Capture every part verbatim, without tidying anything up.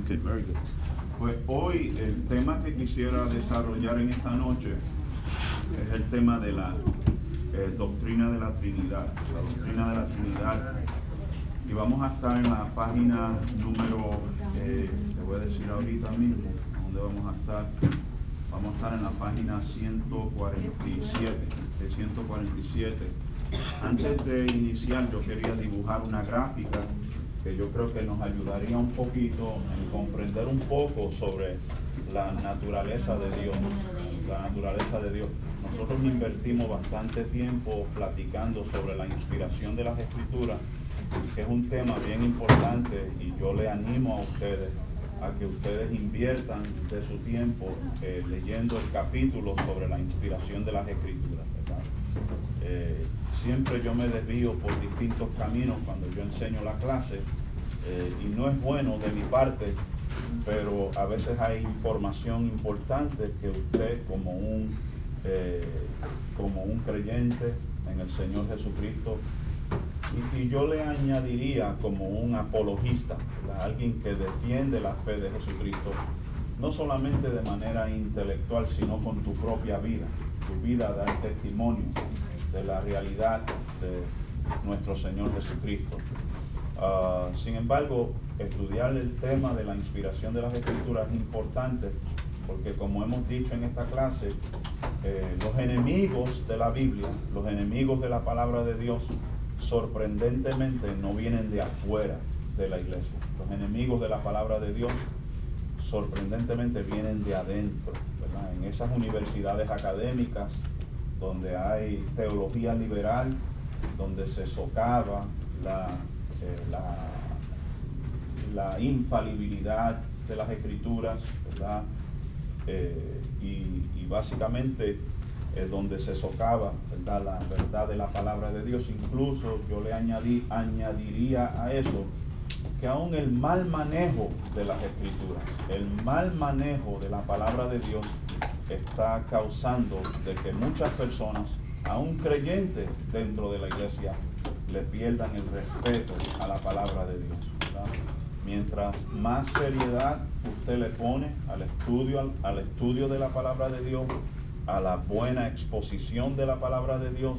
Okay, very good. Pues hoy el tema que quisiera desarrollar en esta noche es el tema de la eh, doctrina de la Trinidad, la doctrina de la Trinidad. Y vamos a estar en la página número, eh, te voy a decir ahorita mismo, ¿dónde vamos a estar? Vamos a estar en la página ciento cuarenta y siete, de ciento cuarenta y siete. Antes de iniciar, yo quería dibujar una gráfica que yo creo que nos ayudaría un poquito en comprender un poco sobre la naturaleza de Dios, la naturaleza de Dios. Nosotros invertimos bastante tiempo platicando sobre la inspiración de las Escrituras, que es un tema bien importante, y yo le animo a ustedes a que ustedes inviertan de su tiempo eh, leyendo el capítulo sobre la inspiración de las Escrituras, ¿verdad? Eh, siempre yo me desvío por distintos caminos cuando yo enseño la clase, eh, y no es bueno de mi parte, pero a veces hay información importante que usted como un, eh, como un creyente en el Señor Jesucristo, y, y yo le añadiría como un apologista, ¿verdad? Alguien que defiende la fe de Jesucristo, no solamente de manera intelectual, sino con tu propia vida. Tu vida da el testimonio de la realidad de nuestro Señor Jesucristo. Uh, sin embargo, estudiar el tema de la inspiración de las Escrituras es importante, porque como hemos dicho en esta clase, eh, los enemigos de la Biblia, los enemigos de la palabra de Dios, sorprendentemente no vienen de afuera de la iglesia. Los enemigos de la palabra de Dios sorprendentemente vienen de adentro, ¿verdad? En esas universidades académicas donde hay teología liberal, donde se socava la, eh, la, la infalibilidad de las Escrituras, ¿verdad? Eh, y, y básicamente eh, donde se socava, ¿verdad?, la verdad de la palabra de Dios. Incluso yo le añadí, añadiría a eso que aún el mal manejo de las Escrituras, el mal manejo de la palabra de Dios, está causando de que muchas personas, aún creyentes dentro de la iglesia, le pierdan el respeto a la palabra de Dios, ¿verdad? Mientras más seriedad usted le pone al estudio, al, al estudio de la palabra de Dios, a la buena exposición de la palabra de Dios,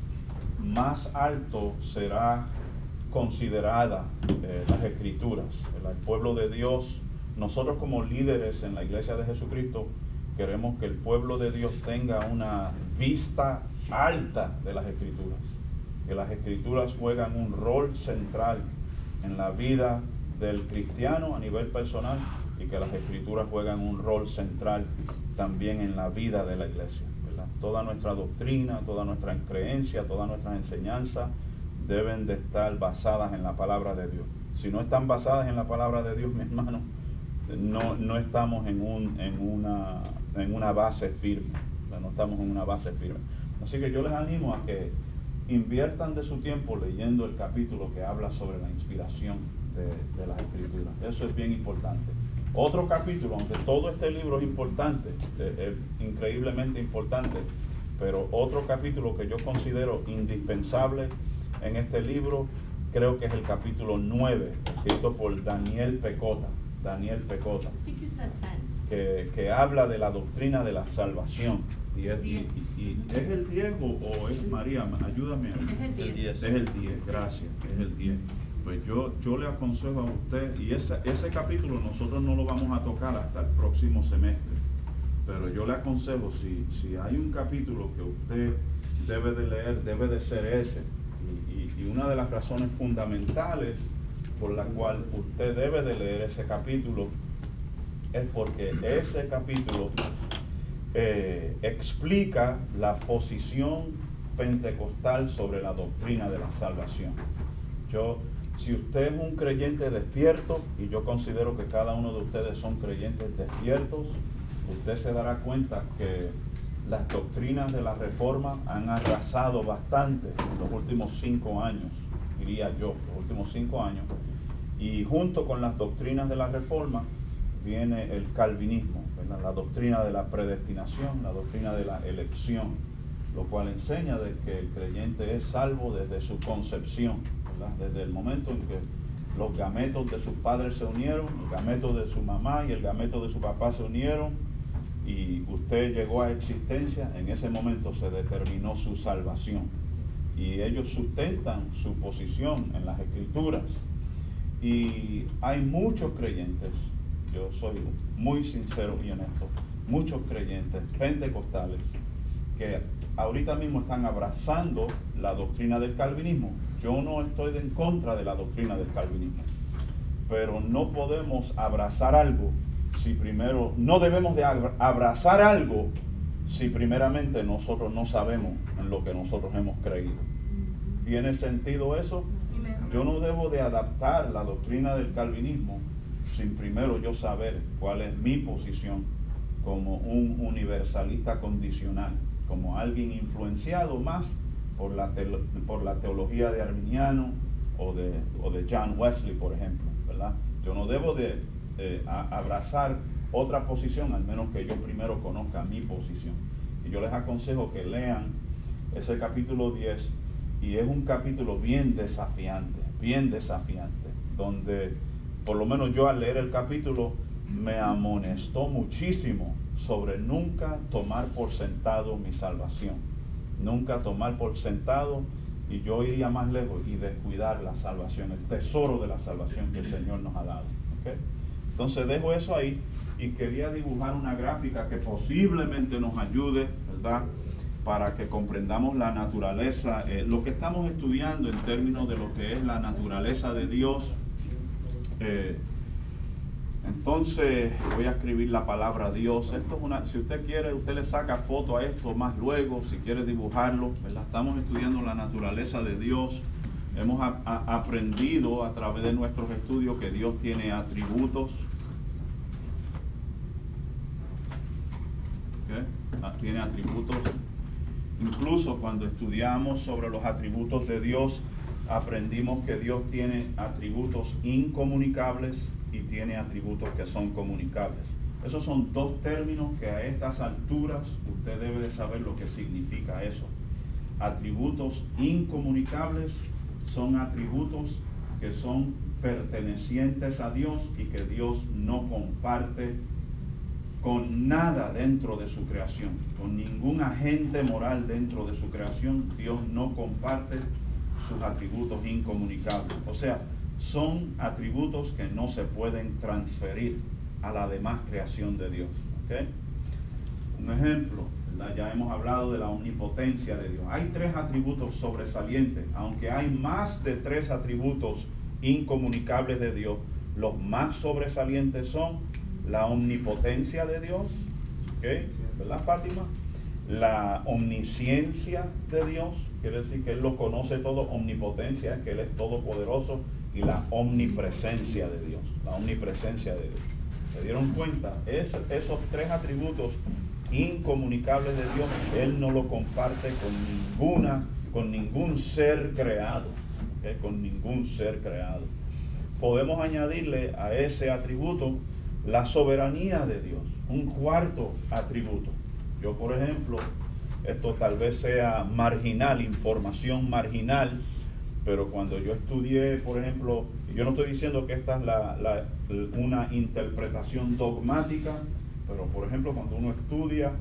más alto será considerada eh, las Escrituras. El pueblo de Dios, nosotros como líderes en la iglesia de Jesucristo, queremos que el pueblo de Dios tenga una vista alta de las Escrituras, que las Escrituras juegan un rol central en la vida del cristiano a nivel personal, y que las Escrituras juegan un rol central también en la vida de la iglesia, ¿verdad? Toda nuestra doctrina, toda nuestra creencia, todas nuestras enseñanzas deben de estar basadas en la palabra de Dios. Si no están basadas en la palabra de Dios, mi hermano, no, no estamos en, un, en, una, en una base firme, ¿verdad? No estamos en una base firme. Así que yo les animo a que inviertan de su tiempo leyendo el capítulo que habla sobre la inspiración de, de las Escrituras. Eso es bien importante. Otro capítulo, aunque todo este libro es importante, es increíblemente importante, pero otro capítulo que yo considero indispensable en este libro, creo que es el capítulo nueve, escrito por Daniel Pecota. Daniel Pecota, que, que habla de la doctrina de la salvación. Y es, y, y, y ¿es el diez o, o es María? Ayúdame. Es el diez. Es el diez, gracias, es el diez. Pues yo, yo le aconsejo a usted, y ese, ese capítulo nosotros no lo vamos a tocar hasta el próximo semestre, pero yo le aconsejo, si, si hay un capítulo que usted debe de leer, debe de ser ese. Y, y, y una de las razones fundamentales por la cual usted debe de leer ese capítulo es porque ese capítulo eh, explica la posición pentecostal sobre la doctrina de la salvación. Yo, si usted es un creyente despierto, y yo considero que cada uno de ustedes son creyentes despiertos, usted se dará cuenta que las doctrinas de la Reforma han arrasado bastante en los últimos cinco años, diría yo, los últimos cinco años, y junto con las doctrinas de la Reforma viene el calvinismo, ¿verdad? La doctrina de la predestinación, la doctrina de la elección, lo cual enseña de que el creyente es salvo desde su concepción, ¿verdad? Desde el momento en que los gametos de sus padres se unieron, el gameto de su mamá y el gameto de su papá se unieron, y usted llegó a existencia, en ese momento se determinó su salvación. Y ellos sustentan su posición en las Escrituras. Y hay muchos creyentes, yo soy muy sincero y honesto, muchos creyentes pentecostales que ahorita mismo están abrazando la doctrina del calvinismo. Yo no estoy en contra de la doctrina del calvinismo, pero no podemos abrazar algo si primero, no debemos de abrazar algo si primeramente nosotros no sabemos en lo que nosotros hemos creído. ¿Tiene sentido eso? Yo no debo de adaptar la doctrina del calvinismo sin primero yo saber cuál es mi posición como un universalista condicional, como alguien influenciado más por la, te, por la teología de Arminiano o de, o de John Wesley, por ejemplo, ¿verdad? Yo no debo de eh, a, abrazar otra posición, al menos que yo primero conozca mi posición. Y yo les aconsejo que lean ese capítulo diez, y es un capítulo bien desafiante, bien desafiante, donde por lo menos yo al leer el capítulo me amonestó muchísimo sobre nunca tomar por sentado mi salvación, nunca tomar por sentado, y yo iría más lejos, y descuidar la salvación, el tesoro de la salvación que el Señor nos ha dado. ¿Okay? Entonces dejo eso ahí, y quería dibujar una gráfica que posiblemente nos ayude, ¿verdad?, para que comprendamos la naturaleza, eh, lo que estamos estudiando en términos de lo que es la naturaleza de Dios. Eh, entonces voy a escribir la palabra Dios. Esto es una, si usted quiere, usted le saca foto a esto más luego, si quiere dibujarlo, ¿verdad? Estamos estudiando la naturaleza de Dios. Hemos a, a, aprendido a través de nuestros estudios que Dios tiene atributos. ¿Okay? Tiene atributos. Incluso cuando estudiamos sobre los atributos de Dios, aprendimos que Dios tiene atributos incomunicables y tiene atributos que son comunicables. Esos son dos términos que a estas alturas usted debe de saber lo que significa eso. Atributos incomunicables son atributos que son pertenecientes a Dios y que Dios no comparte con nada dentro de su creación, con ningún agente moral dentro de su creación. Dios no comparte sus atributos incomunicables. O sea, son atributos que no se pueden transferir a la demás creación de Dios. ¿Okay? Un ejemplo, ¿verdad? Ya hemos hablado de la omnipotencia de Dios. Hay tres atributos sobresalientes, aunque hay más de tres atributos incomunicables de Dios. Los más sobresalientes son la omnipotencia de Dios, ¿okay? ¿Verdad, Fátima? La omnisciencia de Dios, quiere decir que Él lo conoce todo. Omnipotencia, que Él es todopoderoso. Y la omnipresencia de Dios, la omnipresencia de Dios. ¿Se dieron cuenta? Es, esos tres atributos incomunicables de Dios, Él no lo comparte con ninguna, con ningún ser creado, ¿okay? Con ningún ser creado. Podemos añadirle a ese atributo la soberanía de Dios, un cuarto atributo. Yo, por ejemplo, esto tal vez sea marginal, información marginal, pero cuando yo estudié, por ejemplo, yo no estoy diciendo que esta es la, la, una interpretación dogmática, pero por ejemplo, cuando uno estudia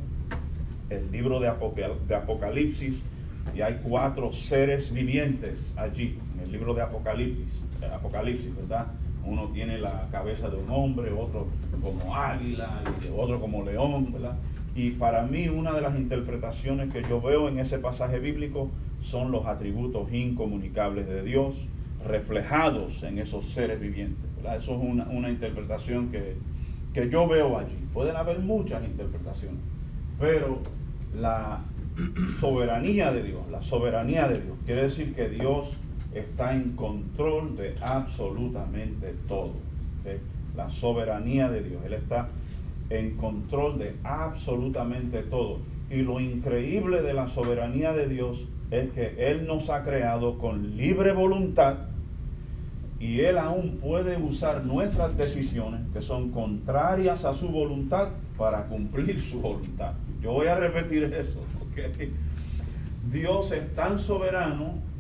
el libro de, Apocal, de Apocalipsis, y hay cuatro seres vivientes allí, en el libro de Apocalipsis, Apocalipsis, ¿verdad? Uno tiene la cabeza de un hombre, otro como águila, y otro como león, ¿verdad? Y para mí una de las interpretaciones que yo veo en ese pasaje bíblico son los atributos incomunicables de Dios reflejados en esos seres vivientes, ¿verdad? Eso es una, una interpretación que, que yo veo allí. Pueden haber muchas interpretaciones, pero la soberanía de Dios, la soberanía de Dios, quiere decir que Dios está en control de absolutamente todo. ¿Okay? La soberanía de Dios, Él está en control de absolutamente todo. Y lo increíble de la soberanía de Dios es que Él nos ha creado con libre voluntad, y Él aún puede usar nuestras decisiones que son contrarias a su voluntad para cumplir su voluntad. Yo voy a repetir eso, porque Dios es tan soberano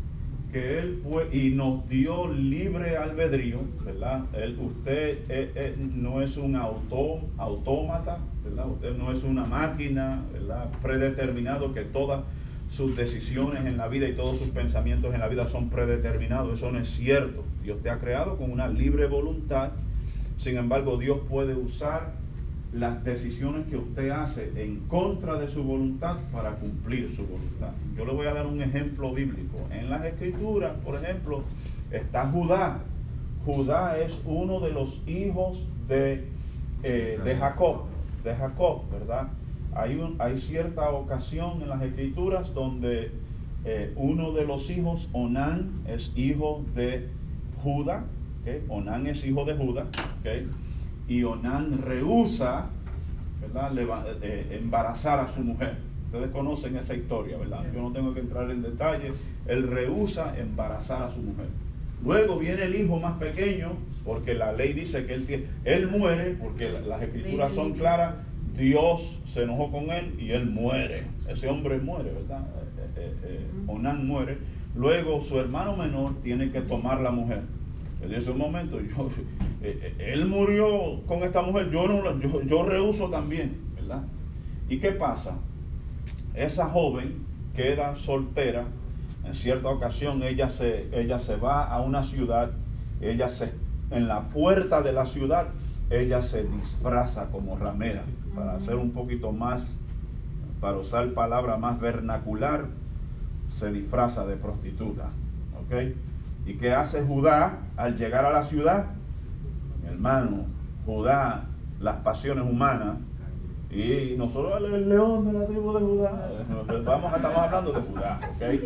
que Él fue y nos dio libre albedrío, ¿verdad? Él, usted eh, eh, no es un auto, autómata, ¿verdad? Usted no es una máquina, ¿verdad? Predeterminado, que todas sus decisiones en la vida y todos sus pensamientos en la vida son predeterminados. Eso no es cierto. Dios te ha creado con una libre voluntad. Sin embargo, Dios puede usar las decisiones que usted hace en contra de su voluntad para cumplir su voluntad. Yo le voy a dar un ejemplo bíblico. En las Escrituras, por ejemplo, está Judá. Judá es uno de los hijos de, eh, de Jacob, de Jacob, ¿verdad? Hay, un, hay cierta ocasión en las Escrituras donde eh, uno de los hijos, Onán, es hijo de Judá, ¿okay? Onán es hijo de Judá, ¿okay? Y Onán rehúsa, ¿verdad?, Leva, eh, embarazar a su mujer. Ustedes conocen esa historia, ¿verdad? Yo no tengo que entrar en detalle. Él rehúsa embarazar a su mujer. Luego viene el hijo más pequeño, porque la ley dice que él, tiene, él muere, porque las escrituras son claras. Dios se enojó con él y él muere. Ese hombre muere, ¿verdad? Eh, eh, eh, Onán muere. Luego su hermano menor tiene que tomar la mujer. Él dice, un momento, yo, eh, él murió con esta mujer, yo, no, yo, yo rehuso también, ¿verdad? ¿Y qué pasa? Esa joven queda soltera. En cierta ocasión ella se, ella se va a una ciudad, ella se, en la puerta de la ciudad, ella se disfraza como ramera, para hacer un poquito más, para usar palabra más vernacular, se disfraza de prostituta, ¿ok? ¿Y qué hace Judá al llegar a la ciudad? Mi hermano, Judá, las pasiones humanas, y nosotros el león de la tribu de Judá, vamos, estamos hablando de Judá,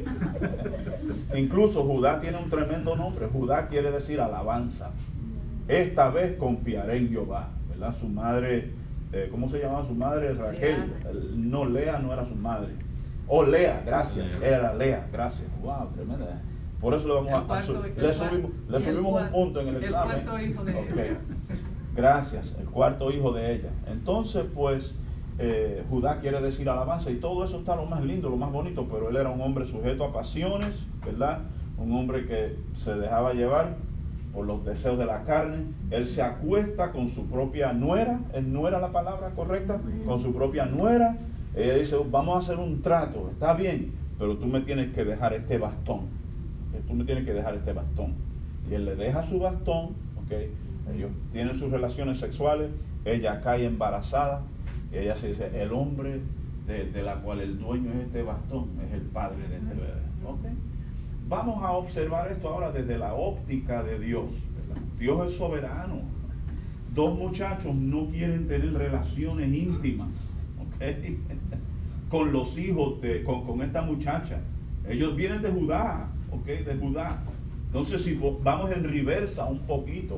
¿ok? Incluso Judá tiene un tremendo nombre. Judá quiere decir alabanza. Esta vez confiaré en Jehová, ¿verdad? Su madre, eh, ¿cómo se llamaba su madre? Raquel. No, Lea no era su madre. Oh, Lea, gracias, era Lea, gracias. Wow, tremenda. Por eso le vamos a, a su, le subimos, le subimos un punto en el examen. El cuarto hijo de okay. ella. Gracias, el cuarto hijo de ella. Entonces, pues, eh, Judá quiere decir alabanza, y todo eso está lo más lindo, lo más bonito, pero él era un hombre sujeto a pasiones, ¿verdad? Un hombre que se dejaba llevar por los deseos de la carne. Él se acuesta con su propia nuera, ¿no era la palabra correcta? Con su propia nuera. Ella dice, vamos a hacer un trato, está bien, pero tú me tienes que dejar este bastón. Tú me tienes que dejar este bastón. Y él le deja su bastón, ¿okay? Ellos tienen sus relaciones sexuales, ella cae embarazada, y ella se dice, el hombre de, de la cual el dueño es este bastón, es el padre de este bebé, ¿okay? Vamos a observar esto ahora desde la óptica de Dios, ¿verdad? Dios es soberano. Dos muchachos no quieren tener relaciones íntimas, ¿okay? Con los hijos de, con, con esta muchacha. Ellos vienen de Judá, ¿ok? De Judá. Entonces, si vamos en reversa un poquito,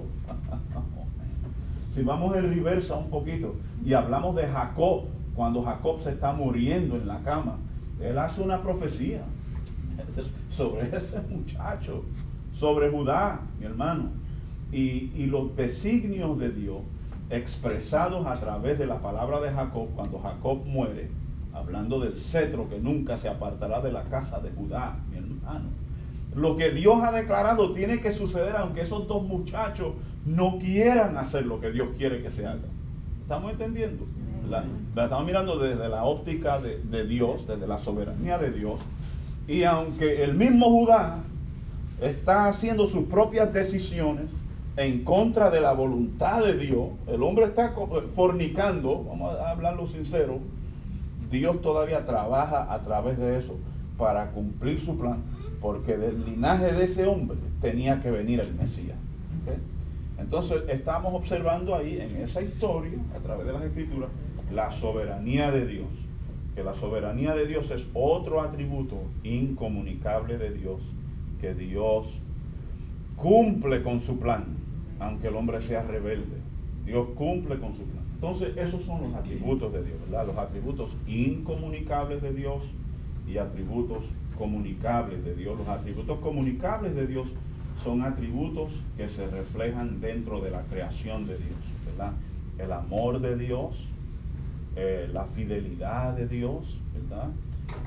si vamos en reversa un poquito y hablamos de Jacob, cuando Jacob se está muriendo en la cama, él hace una profecía sobre ese muchacho, sobre Judá, mi hermano. Y, y los designios de Dios expresados a través de la palabra de Jacob, cuando Jacob muere, hablando del cetro que nunca se apartará de la casa de Judá, mi hermano. Lo que Dios ha declarado tiene que suceder, aunque esos dos muchachos no quieran hacer lo que Dios quiere que se haga. ¿Estamos entendiendo? La, la estamos mirando desde la óptica de, de Dios, desde la soberanía de Dios. Y aunque el mismo Judá está haciendo sus propias decisiones en contra de la voluntad de Dios, el hombre está fornicando, vamos a hablarlo sincero, Dios todavía trabaja a través de eso para cumplir su plan, porque del linaje de ese hombre tenía que venir el Mesías. ¿Okay? Entonces estamos observando ahí en esa historia, a través de las Escrituras, la soberanía de Dios. Que la soberanía de Dios es otro atributo incomunicable de Dios, que Dios cumple con su plan, aunque el hombre sea rebelde. Dios cumple con su plan. Entonces, esos son los atributos de Dios, ¿verdad? Los atributos incomunicables de Dios y atributos comunicables de Dios. Los atributos comunicables de Dios son atributos que se reflejan dentro de la creación de Dios, ¿verdad? El amor de Dios, eh, la fidelidad de Dios, ¿verdad?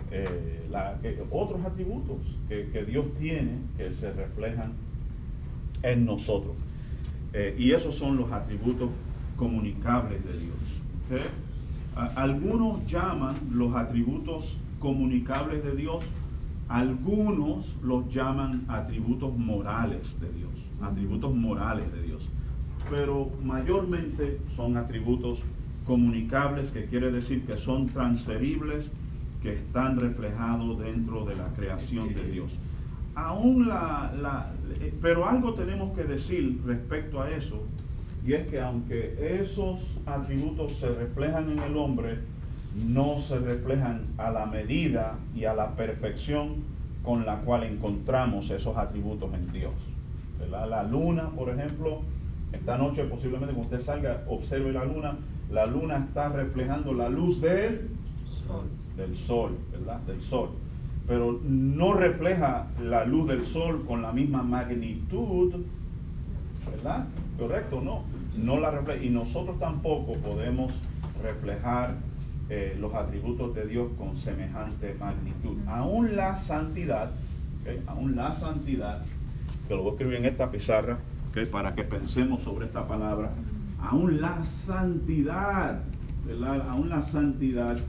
eh, la, que, otros atributos que, que Dios tiene que se reflejan en nosotros. Eh, y esos son los atributos comunicables de Dios. ¿Okay? A, algunos llaman los atributos comunicables de Dios, algunos los llaman atributos morales de Dios, atributos morales de Dios. Pero mayormente son atributos comunicables, que quiere decir que son transferibles, que están reflejados dentro de la creación de Dios. Aún la, la, pero algo tenemos que decir respecto a eso, y es que aunque esos atributos se reflejan en el hombre, no se reflejan a la medida y a la perfección con la cual encontramos esos atributos en Dios, ¿verdad? La luna, por ejemplo, esta noche posiblemente cuando usted salga, observe la luna, la luna está reflejando la luz del sol, del sol, ¿verdad? Del sol. Pero no refleja la luz del sol con la misma magnitud, ¿verdad? Correcto, no. No la refleja. Y nosotros tampoco podemos reflejar eh, los atributos de Dios con semejante magnitud. Aún la santidad, ¿okay? Aún la santidad, que lo voy a escribir en esta pizarra, ¿okay? Para que pensemos sobre esta palabra. Aún la santidad, ¿verdad? Aún la santidad,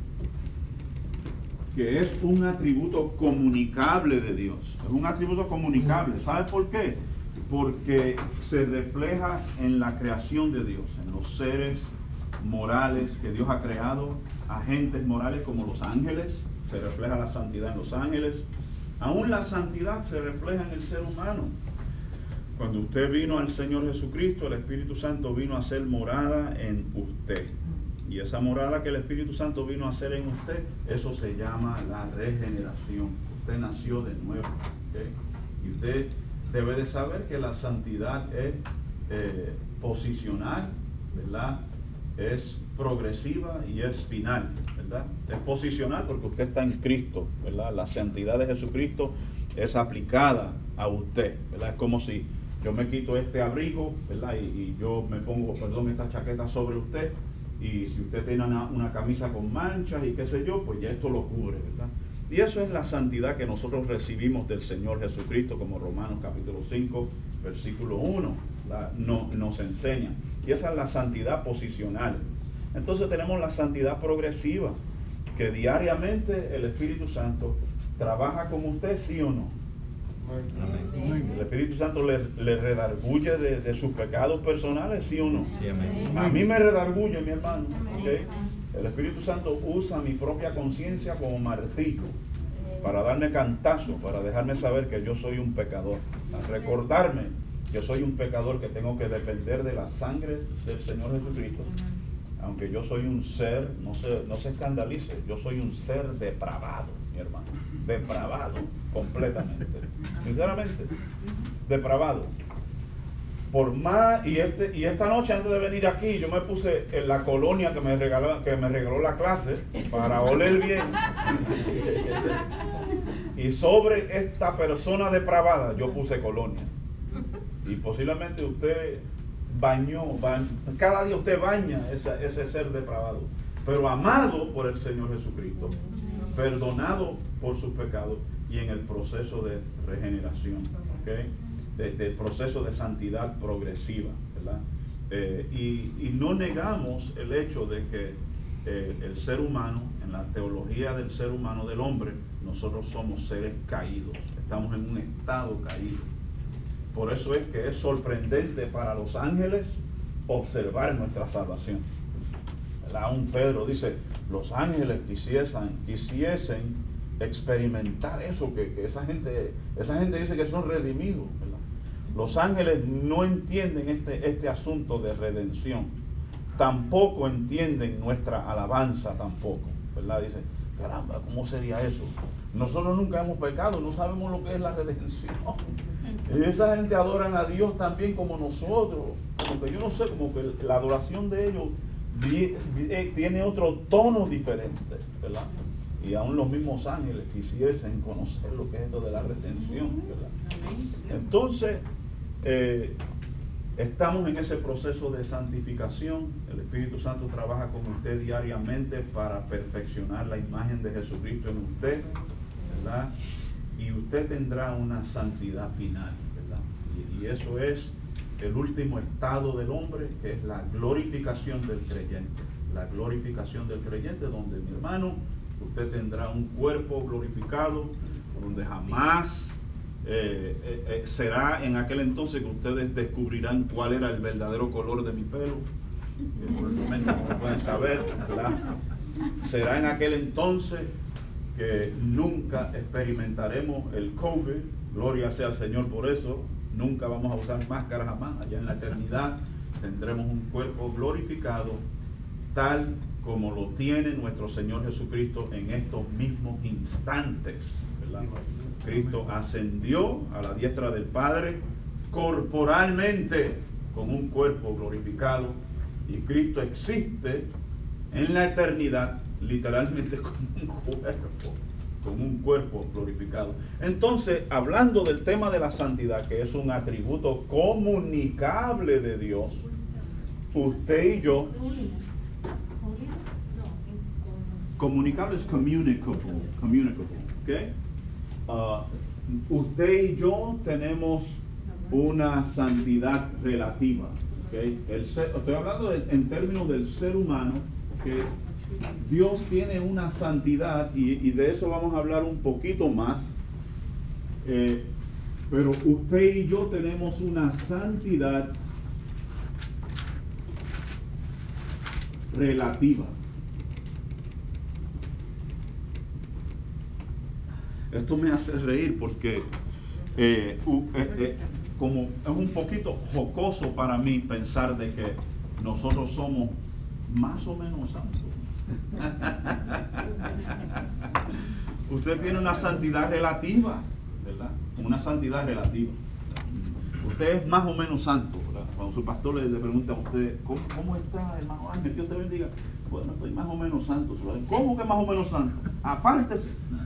que es un atributo comunicable de Dios. Es un atributo comunicable. ¿Sabe por qué? Porque se refleja en la creación de Dios, en los seres morales que Dios ha creado, agentes morales como los ángeles. Se refleja la santidad en los ángeles. Aún la santidad se refleja en el ser humano. Cuando usted vino al Señor Jesucristo, el Espíritu Santo vino a hacer morada en usted. Y esa morada que el Espíritu Santo vino a hacer en usted, eso se llama la regeneración. Usted nació de nuevo, ¿okay? Y usted debe de saber que la santidad es eh, posicional, ¿verdad? Es progresiva y es final, ¿verdad? Es posicional porque usted está en Cristo, ¿verdad? La santidad de Jesucristo es aplicada a usted, ¿verdad? Es como si yo me quito este abrigo, ¿verdad? Y, y yo me pongo, perdón, esta chaqueta sobre usted. Y si usted tiene una, una camisa con manchas y qué sé yo, pues ya esto lo cubre, ¿verdad? Y eso es la santidad que nosotros recibimos del Señor Jesucristo, como Romanos capítulo cinco, versículo uno, ¿verdad? No, nos enseña. Y esa es la santidad posicional. Entonces tenemos la santidad progresiva, que diariamente el Espíritu Santo trabaja con usted, ¿sí o no? Amén. El Espíritu Santo le, le redarguye de, de sus pecados personales, ¿sí o no? Sí, amén. A mí me redarguye, mi hermano, ¿okay? El Espíritu Santo usa mi propia conciencia como martillo para darme cantazo, para dejarme saber que yo soy un pecador, a recordarme que soy un pecador, que tengo que depender de la sangre del Señor Jesucristo. Aunque yo soy un ser, no se, no se escandalice, yo soy un ser depravado, mi hermano, depravado completamente, sinceramente, depravado. Por más, y este, y esta noche antes de venir aquí, yo me puse en la colonia que me regaló, que me regaló la clase para oler bien. Y sobre esta persona depravada yo puse colonia. Y posiblemente usted bañó, bañó cada día usted baña ese, ese ser depravado, pero amado por el Señor Jesucristo, perdonado por sus pecados y en el proceso de regeneración, ¿okay? de, de proceso de santidad progresiva, ¿verdad? Eh, y, y no negamos el hecho de que eh, el ser humano, en la teología del ser humano, del hombre, nosotros somos seres caídos, estamos en un estado caído. Por eso es que es sorprendente para los ángeles observar nuestra salvación. Aún Pedro dice, los ángeles quisiesen, quisiesen experimentar eso, que, que esa gente, esa gente dice que son redimidos, ¿verdad? Los ángeles no entienden este, este asunto de redención, tampoco entienden nuestra alabanza tampoco, ¿verdad? Dice, caramba, ¿cómo sería eso? Nosotros nunca hemos pecado, no sabemos lo que es la redención. Y esa gente adoran a Dios también como nosotros, como que yo no sé, como que la adoración de ellos tiene otro tono diferente, ¿verdad? Y aún los mismos ángeles quisiesen conocer lo que es esto de la redención, ¿verdad? Entonces, eh, estamos en ese proceso de santificación. El Espíritu Santo trabaja con usted diariamente para perfeccionar la imagen de Jesucristo en usted, ¿verdad? Y usted tendrá una santidad final, ¿verdad? Y, y eso es el último estado del hombre, que es la glorificación del creyente. La glorificación del creyente, donde, mi hermano, usted tendrá un cuerpo glorificado, donde jamás eh, eh, eh, será en aquel entonces que ustedes descubrirán cuál era el verdadero color de mi pelo, que por el momento no lo pueden saber, ¿verdad? Será en aquel entonces que nunca experimentaremos el COVID, gloria sea al Señor por eso, nunca vamos a usar máscaras jamás. Allá en la eternidad tendremos un cuerpo glorificado, tal como lo tiene nuestro Señor Jesucristo en estos mismos instantes, ¿verdad? Cristo ascendió a la diestra del Padre corporalmente con un cuerpo glorificado, y Cristo existe en la eternidad literalmente con un cuerpo, con un cuerpo glorificado. Entonces, hablando del tema de la santidad, que es un atributo comunicable de Dios, usted y yo, comunicable es communicable, communicable, ¿ok? Uh, usted y yo tenemos una santidad relativa, ¿ok? El ser, estoy hablando de, en términos del ser humano, ¿ok? Dios tiene una santidad, y, y de eso vamos a hablar un poquito más, eh, pero usted y yo tenemos una santidad relativa. Esto me hace reír porque eh, uh, eh, eh, como es un poquito jocoso para mí pensar de que nosotros somos más o menos santos. Usted tiene una santidad relativa, ¿verdad? Una santidad relativa. Usted es más o menos santo, ¿verdad? Cuando su pastor le, le pregunta a usted, ¿cómo, cómo está, hermano Ángel? Dios te bendiga. Bueno, estoy más o menos santo. ¿Cómo que más o menos santo? Apártese.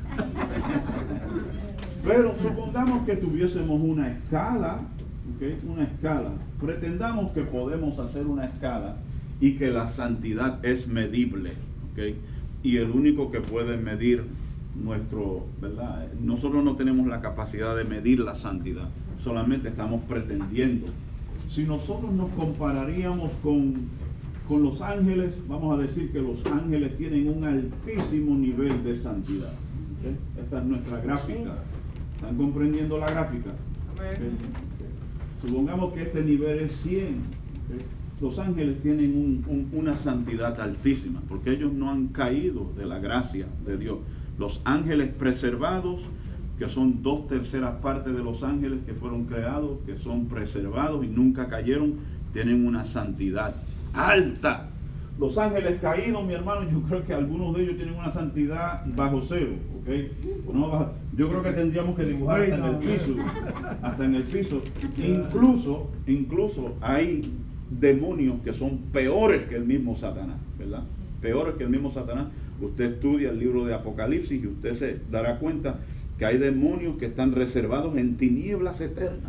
Pero supongamos que tuviésemos una escala, ¿okay? Una escala. Pretendamos que podemos hacer una escala y que la santidad es medible, ¿okay? Y el único que puede medir nuestro, ¿verdad? Nosotros no tenemos la capacidad de medir la santidad, solamente estamos pretendiendo. Si nosotros nos compararíamos con, con los ángeles, vamos a decir que los ángeles tienen un altísimo nivel de santidad, ¿okay? Esta es nuestra gráfica. ¿Están comprendiendo la gráfica? ¿Okay? Supongamos que este nivel es cien. ¿Okay? Los ángeles tienen un, un, una santidad altísima, porque ellos no han caído de la gracia de Dios. Los ángeles preservados, que son dos terceras partes de los ángeles que fueron creados, que son preservados y nunca cayeron, tienen una santidad alta. Los ángeles caídos, mi hermano, yo creo que algunos de ellos tienen una santidad bajo cero, ¿okay? No bajo, yo creo que tendríamos que dibujar hasta en el piso, hasta en el piso. Incluso, incluso hay demonios que son peores que el mismo Satanás, ¿verdad? Peores que el mismo Satanás. Usted estudia el libro de Apocalipsis y usted se dará cuenta que hay demonios que están reservados en tinieblas eternas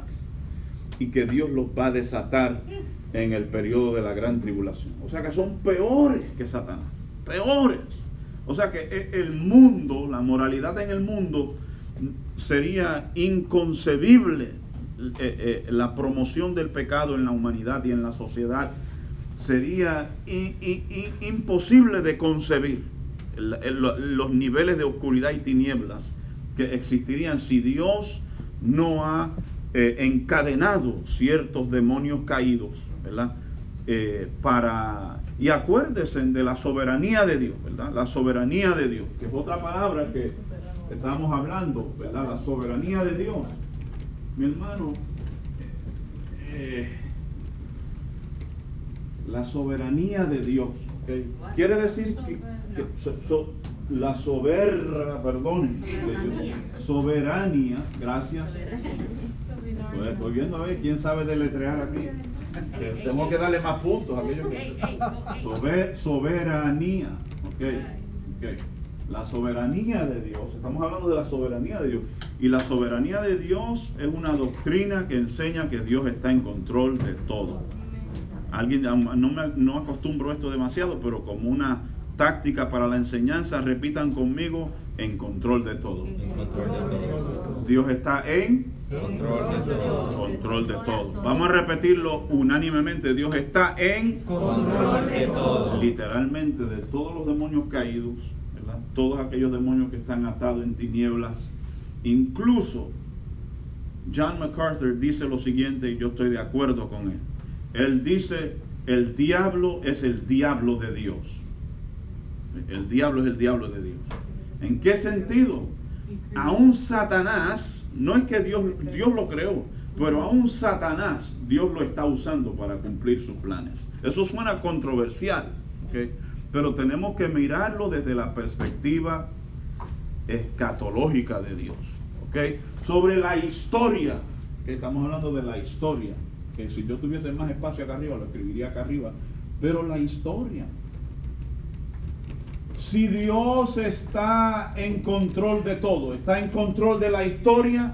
y que Dios los va a desatar en el periodo de la gran tribulación. O sea que son peores que Satanás, peores. O sea que el mundo, la moralidad en el mundo, sería inconcebible. Eh, eh, la promoción del pecado en la humanidad y en la sociedad sería in, in, in, imposible de concebir. El, el, los niveles de oscuridad y tinieblas que existirían si Dios no ha eh, encadenado ciertos demonios caídos, ¿verdad? Eh, para, y acuérdense de la soberanía de Dios, ¿verdad? La soberanía de Dios, que es otra palabra que estábamos hablando, ¿verdad? La soberanía de Dios. Mi hermano, eh, la soberanía de Dios, ¿okay? Quiere decir que, que so, so, la soberana, perdón, soberanía, gracias. Pues estoy viendo a ver quién sabe deletrear aquí. Eh, tengo que darle más puntos a aquello que... Sober, soberanía, okay, okay. La soberanía de Dios, estamos hablando de la soberanía de Dios. Y la soberanía de Dios es una doctrina que enseña que Dios está en control de todo. Alguien, no, me, no acostumbro esto demasiado, pero como una táctica para la enseñanza, repitan conmigo: en control de todo. En control de todo. Dios está en Control de todo. control de todo. Vamos a repetirlo unánimemente: Dios está en Control de todo. Literalmente, de todos los demonios caídos, ¿verdad? Todos aquellos demonios que están atados en tinieblas. Incluso John MacArthur dice lo siguiente, y yo estoy de acuerdo con él. Él dice: el diablo es el diablo de Dios. El diablo es el diablo de Dios. ¿En qué sentido? Aún Satanás, no es que Dios, Dios lo creó, pero aún Satanás, Dios lo está usando para cumplir sus planes. Eso suena controversial, ¿okay? Pero tenemos que mirarlo desde la perspectiva escatológica de Dios, ¿okay? Sobre la historia, que estamos hablando de la historia, que si yo tuviese más espacio acá arriba, lo escribiría acá arriba, pero la historia. Si Dios está en control de todo, está en control de la historia,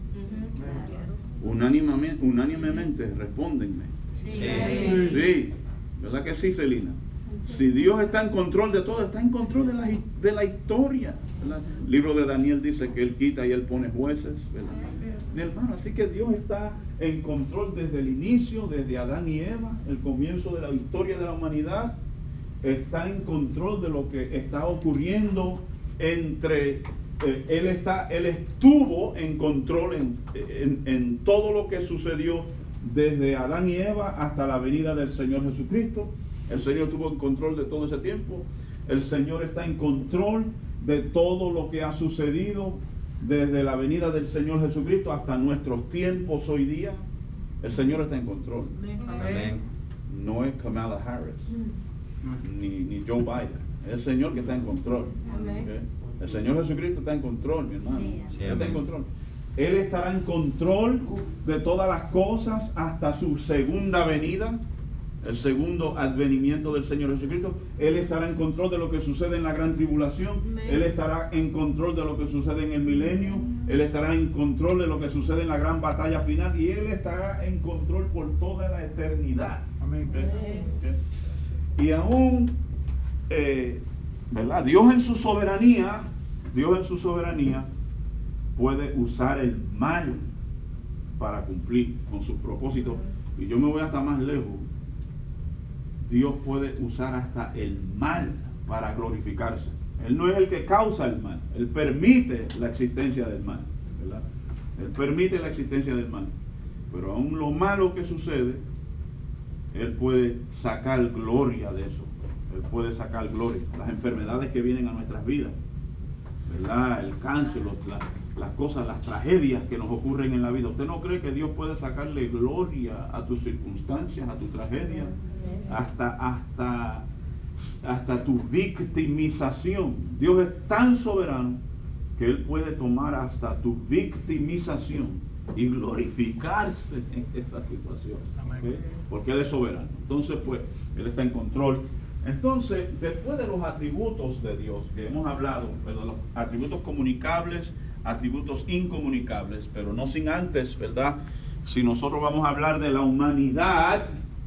unánimemente, unánimemente respóndenme. Sí. Sí, ¿verdad que sí, Celina? Si Dios está en control de todo, está en control de la, de la historia, ¿verdad? El libro de Daniel dice que Él quita y Él pone jueces, ¿verdad? Mi hermano, así que Dios está en control desde el inicio, desde Adán y Eva, el comienzo de la historia de la humanidad. Está en control de lo que está ocurriendo entre eh, él está él estuvo en control en, en, en todo lo que sucedió desde Adán y Eva hasta la venida del Señor Jesucristo. El Señor estuvo en control de todo ese tiempo. El Señor está en control de todo lo que ha sucedido desde la venida del Señor Jesucristo hasta nuestros tiempos hoy día. El Señor está en control. Amén. No es Kamala Harris. Ni, ni Joe Biden, es el Señor que está en control. ¿Okay? El Señor Jesucristo está en control, mi hermano. Sí, Él está en control. Él estará en control de todas las cosas hasta su segunda venida, el segundo advenimiento del Señor Jesucristo. Él estará en control de lo que sucede en la gran tribulación. Él estará en control de lo que sucede en el milenio. Él estará en control de lo que sucede en la gran batalla final. Y Él estará en control por toda la eternidad. Amén. ¿Okay? ¿Okay? Y aún, eh, ¿verdad? Dios en su soberanía, Dios en su soberanía puede usar el mal para cumplir con sus propósitos. Y yo me voy hasta más lejos. Dios puede usar hasta el mal para glorificarse. Él no es el que causa el mal, Él permite la existencia del mal, ¿verdad? Él permite la existencia del mal. Pero aún lo malo que sucede, Él puede sacar gloria de eso. Él puede sacar gloria. Las enfermedades que vienen a nuestras vidas, ¿verdad? El cáncer, los, las, las cosas, las tragedias que nos ocurren en la vida. ¿Usted no cree que Dios puede sacarle gloria a tus circunstancias, a tu tragedia? Hasta, hasta, hasta tu victimización. Dios es tan soberano que Él puede tomar hasta tu victimización y glorificarse en esa situación, ¿okay? Porque Él es soberano. Entonces, pues, Él está en control. Entonces, después de los atributos de Dios que hemos hablado, ¿verdad? Los atributos comunicables, atributos incomunicables, pero no sin antes, ¿verdad? Si nosotros vamos a hablar de la humanidad,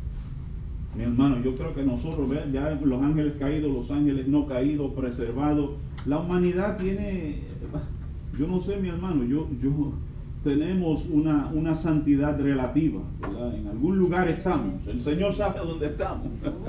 mi hermano, yo creo que nosotros, ¿ven? Ya los ángeles caídos, los ángeles no caídos, preservados, la humanidad tiene, yo no sé, mi hermano, yo, yo tenemos una, una santidad relativa, ¿verdad? En algún lugar estamos, el Señor sabe a dónde estamos.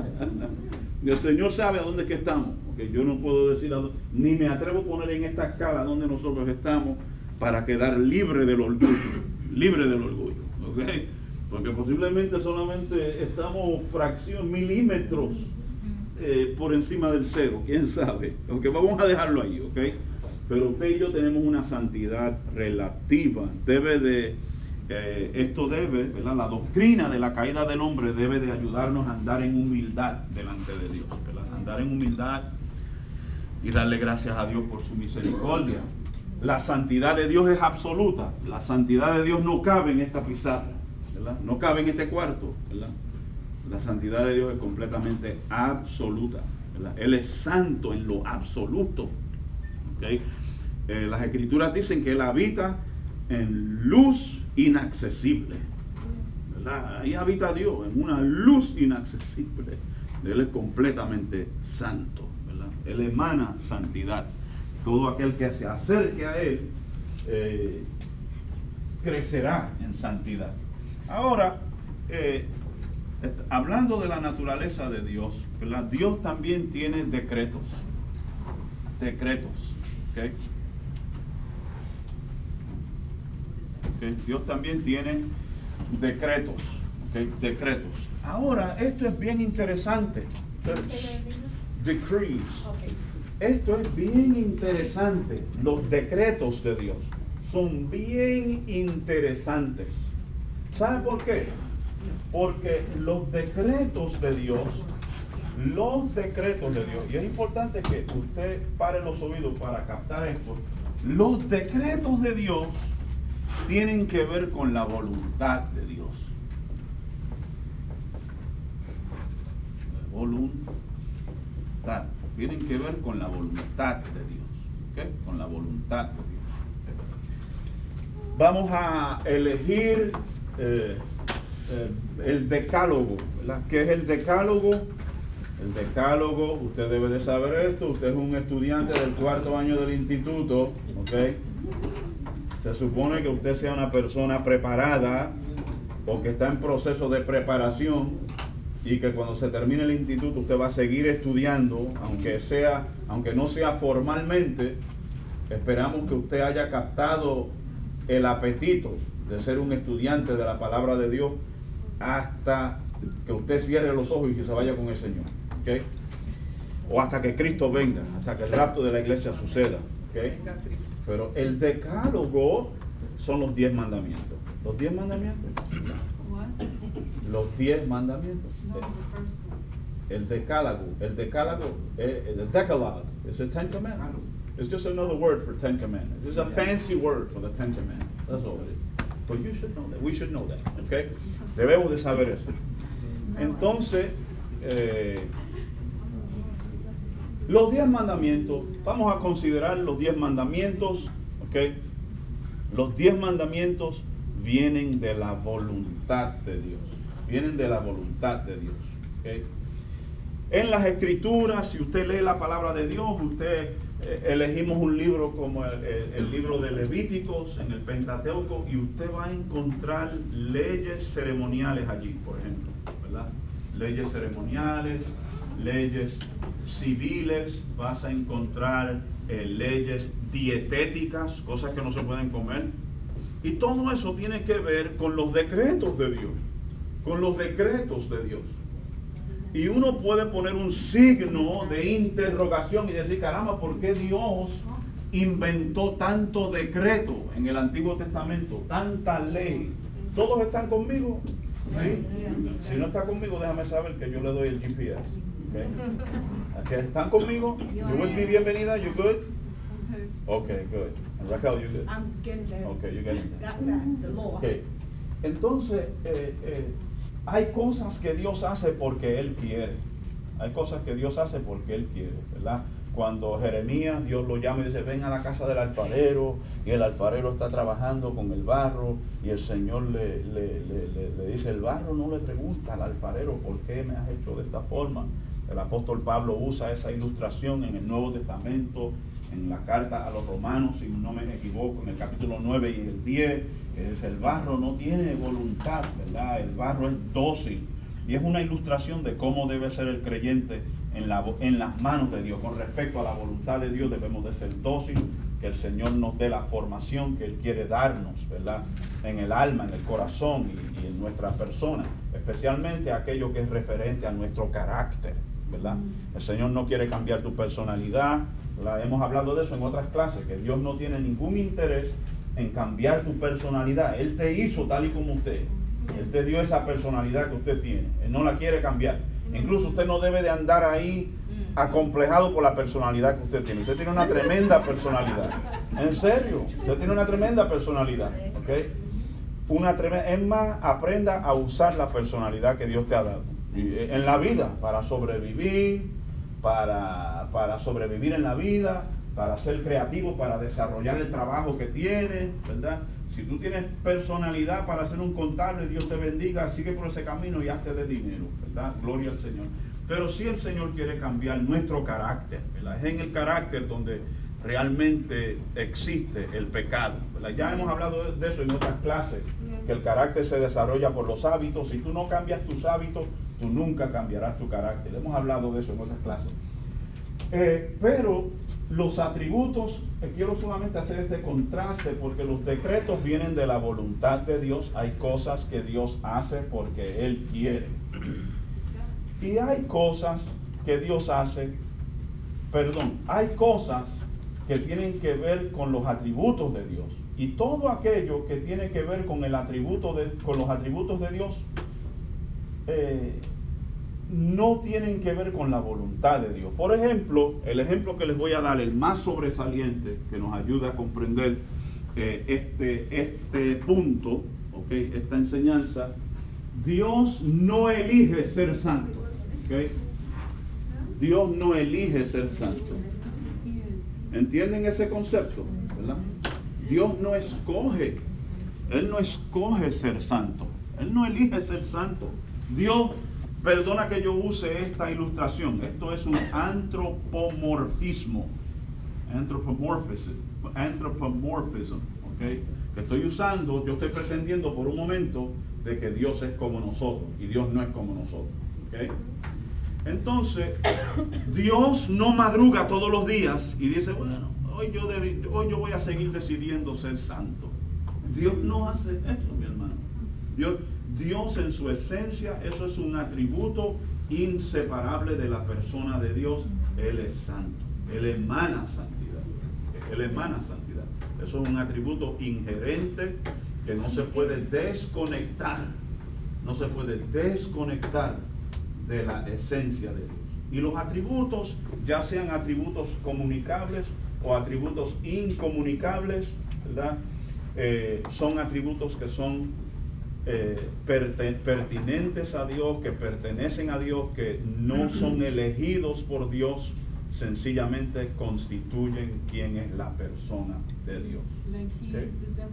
El Señor sabe a dónde es que estamos, porque yo no puedo decir, a dónde, ni me atrevo a poner en esta escala donde nosotros estamos para quedar libre del orgullo, libre del orgullo, ¿ok? Porque posiblemente solamente estamos fracción, milímetros eh, por encima del cero, quién sabe, aunque vamos a dejarlo ahí, ¿ok? Pero usted y yo tenemos una santidad relativa, debe de, eh, esto debe, ¿verdad? La doctrina de la caída del hombre debe de ayudarnos a andar en humildad delante de Dios, ¿verdad? Andar en humildad y darle gracias a Dios por su misericordia. La santidad de Dios es absoluta, la santidad de Dios no cabe en esta pizarra, ¿verdad? No cabe en este cuarto, ¿verdad? La santidad de Dios es completamente absoluta, ¿verdad? Él es santo en lo absoluto, ¿okay? Eh, las escrituras dicen que Él habita en luz inaccesible, ¿verdad? Ahí habita Dios, en una luz inaccesible. Él es completamente santo, ¿verdad? Él emana santidad. Todo aquel que se acerque a Él eh, crecerá en santidad. Ahora, eh, hablando de la naturaleza de Dios, ¿verdad? Dios también tiene decretos. Decretos, ¿ok? Okay. Dios también tiene decretos, okay. Decretos. Ahora, esto es bien interesante. Decrees. Esto es bien interesante. Los decretos de Dios son bien interesantes. ¿Sabe por qué? Porque los decretos de Dios, los decretos de Dios, y es importante que usted pare los oídos para captar esto, los decretos de Dios tienen que ver con la voluntad de Dios. La voluntad. Tienen que ver con la voluntad de Dios. ¿Okay? Con la voluntad de Dios. ¿Okay? Vamos a elegir eh, eh, el decálogo, ¿verdad? ¿Qué es el decálogo? El decálogo, usted debe de saber esto. Usted es un estudiante del cuarto año del instituto, ¿ok? Se supone que usted sea una persona preparada o que está en proceso de preparación y que cuando se termine el instituto usted va a seguir estudiando, aunque sea, aunque no sea formalmente. Esperamos que usted haya captado el apetito de ser un estudiante de la palabra de Dios hasta que usted cierre los ojos y que se vaya con el Señor, ¿ok? O hasta que Cristo venga, hasta que el rapto de la iglesia suceda, ¿ok? Pero el decálogo son los diez mandamientos. ¿Los diez mandamientos? Los diez mandamientos. El decálogo. El decálogo, el decalogue, is a Ten Commandments. It's just another word for Ten Commandments. It's a fancy word for the Ten Commandments. That's all it is. But you should know that. We should know that. Okay? Debemos de saber eso. Entonces, eh, los diez mandamientos, vamos a considerar los diez mandamientos, ¿ok? Los diez mandamientos vienen de la voluntad de Dios, vienen de la voluntad de Dios, ¿ok? En las escrituras, si usted lee la palabra de Dios, usted eh, elegimos un libro como el, el, el libro de Levíticos en el Pentateuco y usted va a encontrar leyes ceremoniales allí, por ejemplo, ¿verdad? Leyes ceremoniales, leyes civiles, vas a encontrar eh, leyes dietéticas, cosas que no se pueden comer, y todo eso tiene que ver con los decretos de Dios, con los decretos de Dios. Y uno puede poner un signo de interrogación y decir, caramba, ¿por qué Dios inventó tanto decreto en el Antiguo Testamento, tanta ley? ¿Todos están conmigo? ¿Sí? Si no está conmigo, déjame saber que yo le doy el G P S. Okay. Okay. ¿Están conmigo? You with me, bienvenida? You good? Okay, good. And Raquel, you good? I'm getting there. Okay, you getting there. Got that, the Lord. Okay. Entonces, eh, eh, hay cosas que Dios hace porque Él quiere. Hay cosas que Dios hace porque Él quiere, ¿verdad? Cuando Jeremías, Dios lo llama y dice, ven a la casa del alfarero, y el alfarero está trabajando con el barro, y el Señor le, le, le, le, le dice, el barro no le pregunta al alfarero, ¿por qué me has hecho de esta forma? El apóstol Pablo usa esa ilustración en el Nuevo Testamento, en la carta a los romanos, si no me equivoco, en el capítulo nueve y el diez, que es el barro no tiene voluntad, ¿verdad? El barro es dócil. Y es una ilustración de cómo debe ser el creyente en, la, en las manos de Dios. Con respecto a la voluntad de Dios debemos de ser dócil, que el Señor nos dé la formación que Él quiere darnos, ¿verdad? En el alma, en el corazón y, y en nuestra persona, especialmente aquello que es referente a nuestro carácter, ¿verdad? El Señor no quiere cambiar tu personalidad, ¿verdad? Hemos hablado de eso en otras clases, que Dios no tiene ningún interés en cambiar tu personalidad. Él te hizo tal y como usted. Él te dio esa personalidad que usted tiene. Él no la quiere cambiar. Incluso usted no debe de andar ahí acomplejado por la personalidad que usted tiene. Usted tiene una tremenda personalidad. En serio, usted tiene una tremenda personalidad. ¿Okay? Una tremenda, es más, aprenda a usar la personalidad que Dios te ha dado en la vida, para sobrevivir, para, para sobrevivir en la vida. para ser creativo, para desarrollar el trabajo que tienes, ¿verdad? Si tú tienes personalidad para ser un contable, Dios te bendiga, sigue por ese camino y hazte de dinero, ¿verdad? Gloria al Señor. Pero si el Señor quiere cambiar nuestro carácter, ¿verdad? Es en el carácter donde realmente existe el pecado, ¿verdad? Ya hemos hablado de eso en otras clases, que el carácter se desarrolla por los hábitos. Si tú no cambias tus hábitos, tú nunca cambiarás tu carácter. Hemos hablado de eso en otras clases. Eh, pero los atributos, eh, quiero solamente hacer este contraste porque los decretos vienen de la voluntad de Dios. Hay cosas que Dios hace porque Él quiere. Y hay cosas que Dios hace, perdón, hay cosas que tienen que ver con los atributos de Dios. Y todo aquello que tiene que ver con el atributo de, con los atributos de Dios, eh, no tienen que ver con la voluntad de Dios. Por ejemplo, el ejemplo que les voy a dar, el más sobresaliente, que nos ayuda a comprender eh, este, este punto, ¿okay? Esta enseñanza, Dios no elige ser santo, ¿okay? Dios no elige ser santo. ¿Entienden ese concepto? ¿Verdad? Dios no escoge, Él no escoge ser santo, Él no elige ser santo. Dios, perdona que yo use esta ilustración, esto es un antropomorfismo, antropomorphism, antropomorphism, ¿okay? Que estoy usando, yo estoy pretendiendo por un momento de que Dios es como nosotros, y Dios no es como nosotros, ¿okay? Entonces, Dios no madruga todos los días y dice, bueno, hoy yo, de, hoy yo voy a seguir decidiendo ser santo. Dios no hace eso, mi hermano. Dios, Dios en su esencia, eso es un atributo inseparable de la persona de Dios. Él es santo. Él emana santidad. Él emana santidad. Eso es un atributo inherente que no se puede desconectar. No se puede desconectar de la esencia de Dios. Y los atributos, ya sean atributos comunicables o atributos incomunicables, ¿verdad? Eh, son atributos que son eh, perte, pertinentes a Dios, que pertenecen a Dios, que no son elegidos por Dios, sencillamente constituyen quién es la persona de Dios. Okay?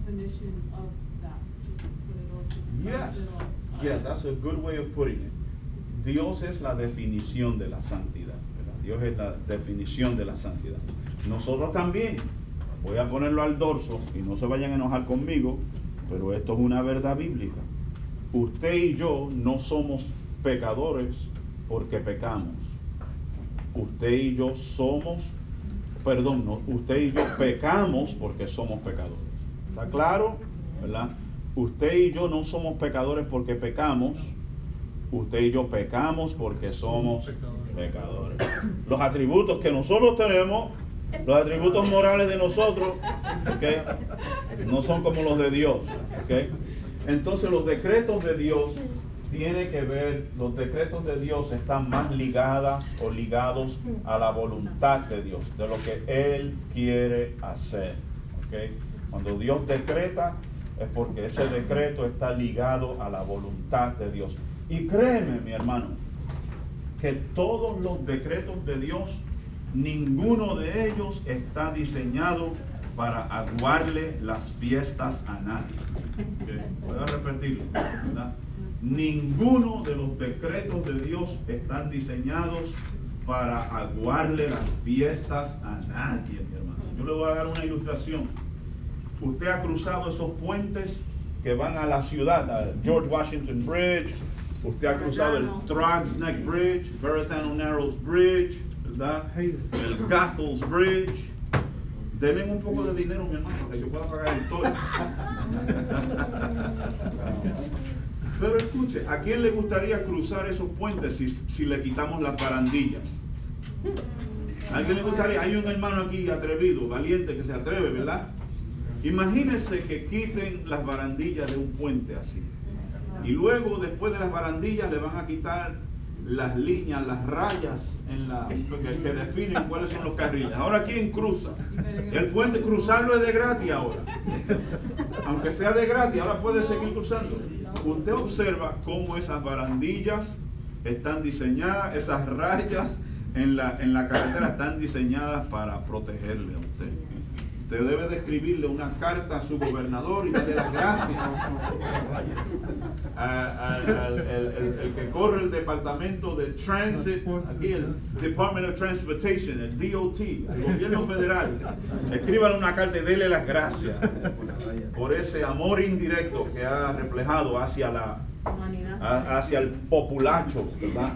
Yes, yeah, that's a good way of putting it. Dios es la definición de la santidad, ¿verdad? Dios es la definición de la santidad. Nosotros también, voy a ponerlo al dorso y no se vayan a enojar conmigo, pero esto es una verdad bíblica. Usted y yo no somos pecadores porque pecamos. Usted y yo somos, perdón, no, usted y yo pecamos porque somos pecadores. ¿Está claro? ¿Verdad? Usted y yo no somos pecadores porque pecamos. Usted y yo pecamos porque somos pecadores. Los atributos que nosotros tenemos, los atributos morales de nosotros, ¿okay? No son como los de Dios, ¿okay? Entonces los decretos de Dios tienen que ver, los decretos de Dios están más ligadas o ligados a la voluntad de Dios, de lo que Él quiere hacer, ¿okay? Cuando Dios decreta, es porque ese decreto está ligado a la voluntad de Dios. Y créeme, mi hermano, que todos los decretos de Dios, ninguno de ellos está diseñado para aguarle las fiestas a nadie. ¿Okay? Voy a repetirlo, ¿verdad? Ninguno de los decretos de Dios están diseñados para aguarle las fiestas a nadie, mi hermano. Yo le voy a dar una ilustración. Usted ha cruzado esos puentes que van a la ciudad, a George Washington Bridge. Usted ha cruzado el Troggs Neck Bridge, Verrazano Narrows Bridge, ¿verdad? El Gathels Bridge. Denme un poco de dinero, mi hermano, para que yo pueda pagar el toll. Pero escuche, ¿a quién le gustaría cruzar esos puentes si, si le quitamos las barandillas? ¿A alguien le gustaría? Hay un hermano aquí atrevido, valiente, que se atreve, ¿verdad? Imagínense que quiten las barandillas de un puente así. Y luego, después de las barandillas, le van a quitar las líneas, las rayas en la, que, que definen cuáles son los carriles. Ahora, ¿quién cruza? El puente, cruzarlo es de gratis ahora. Aunque sea de gratis, ahora puede seguir cruzando. Usted observa cómo esas barandillas están diseñadas, esas rayas en la, en la carretera están diseñadas para protegerle a usted. Usted debe de escribirle una carta a su gobernador y darle las gracias a- al al- el, el- el que corre el departamento de Transit, aquí el Department of Transportation, el D O T, el gobierno federal. Escríbale una carta y dele las gracias por ese amor indirecto que ha reflejado hacia la a- hacia el populacho, ¿verdad?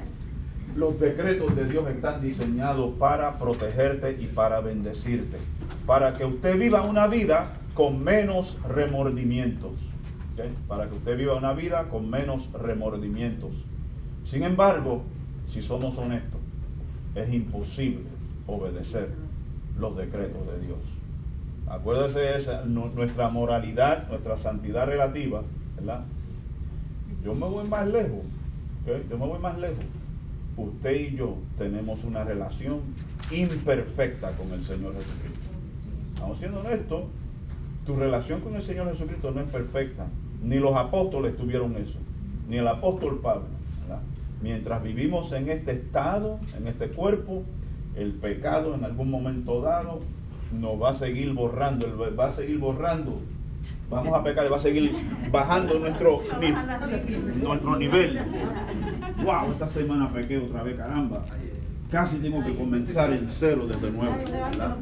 Los decretos de Dios están diseñados para protegerte y para bendecirte, para que usted viva una vida con menos remordimientos, ¿ok? Para que usted viva una vida con menos remordimientos. Sin embargo, si somos honestos, es imposible obedecer los decretos de Dios. Acuérdese esa, nu- nuestra moralidad, nuestra santidad relativa, ¿verdad? Yo me voy más lejos, ¿ok? Yo me voy más lejos. Usted y yo tenemos una relación imperfecta con el Señor Jesucristo. Estamos siendo honestos, tu relación con el Señor Jesucristo no es perfecta. Ni los apóstoles tuvieron eso, ni el apóstol Pablo, ¿verdad? Mientras vivimos en este estado, en este cuerpo, el pecado en algún momento dado nos va a seguir borrando, él va a seguir borrando. Vamos a pecar y va a seguir bajando nuestro, ni- nuestro nivel. Wow, esta semana pequé otra vez, caramba. Casi tengo que comenzar en cero desde nuevo, ¿verdad?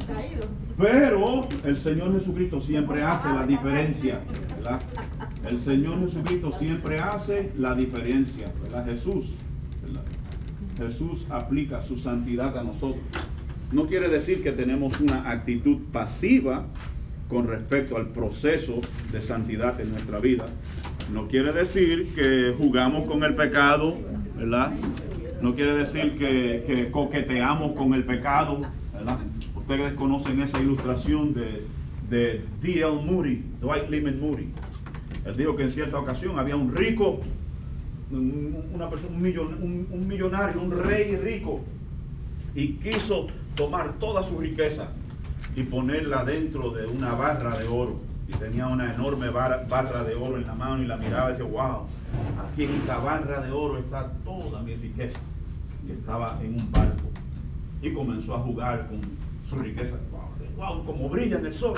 Pero el Señor Jesucristo siempre hace la diferencia, ¿verdad? El Señor Jesucristo siempre hace la diferencia, ¿verdad? Jesús, ¿verdad? Jesús aplica su santidad a nosotros. No quiere decir que tenemos una actitud pasiva con respecto al proceso de santidad en nuestra vida. No quiere decir que jugamos con el pecado, ¿verdad? No quiere decir que, que coqueteamos con el pecado, ¿verdad? Ustedes conocen esa ilustración de, de D L Moody, Dwight Lyman Moody. Él dijo que en cierta ocasión había un rico, un, una persona, un, millon, un, un millonario, un rey rico, y quiso tomar toda su riqueza y ponerla dentro de una barra de oro. Y tenía una enorme barra, barra de oro en la mano y la miraba y decía, wow, aquí en esta barra de oro está toda mi riqueza. Y estaba en un barco. Y comenzó a jugar con su riqueza. Wow, wow, como brilla en el sol.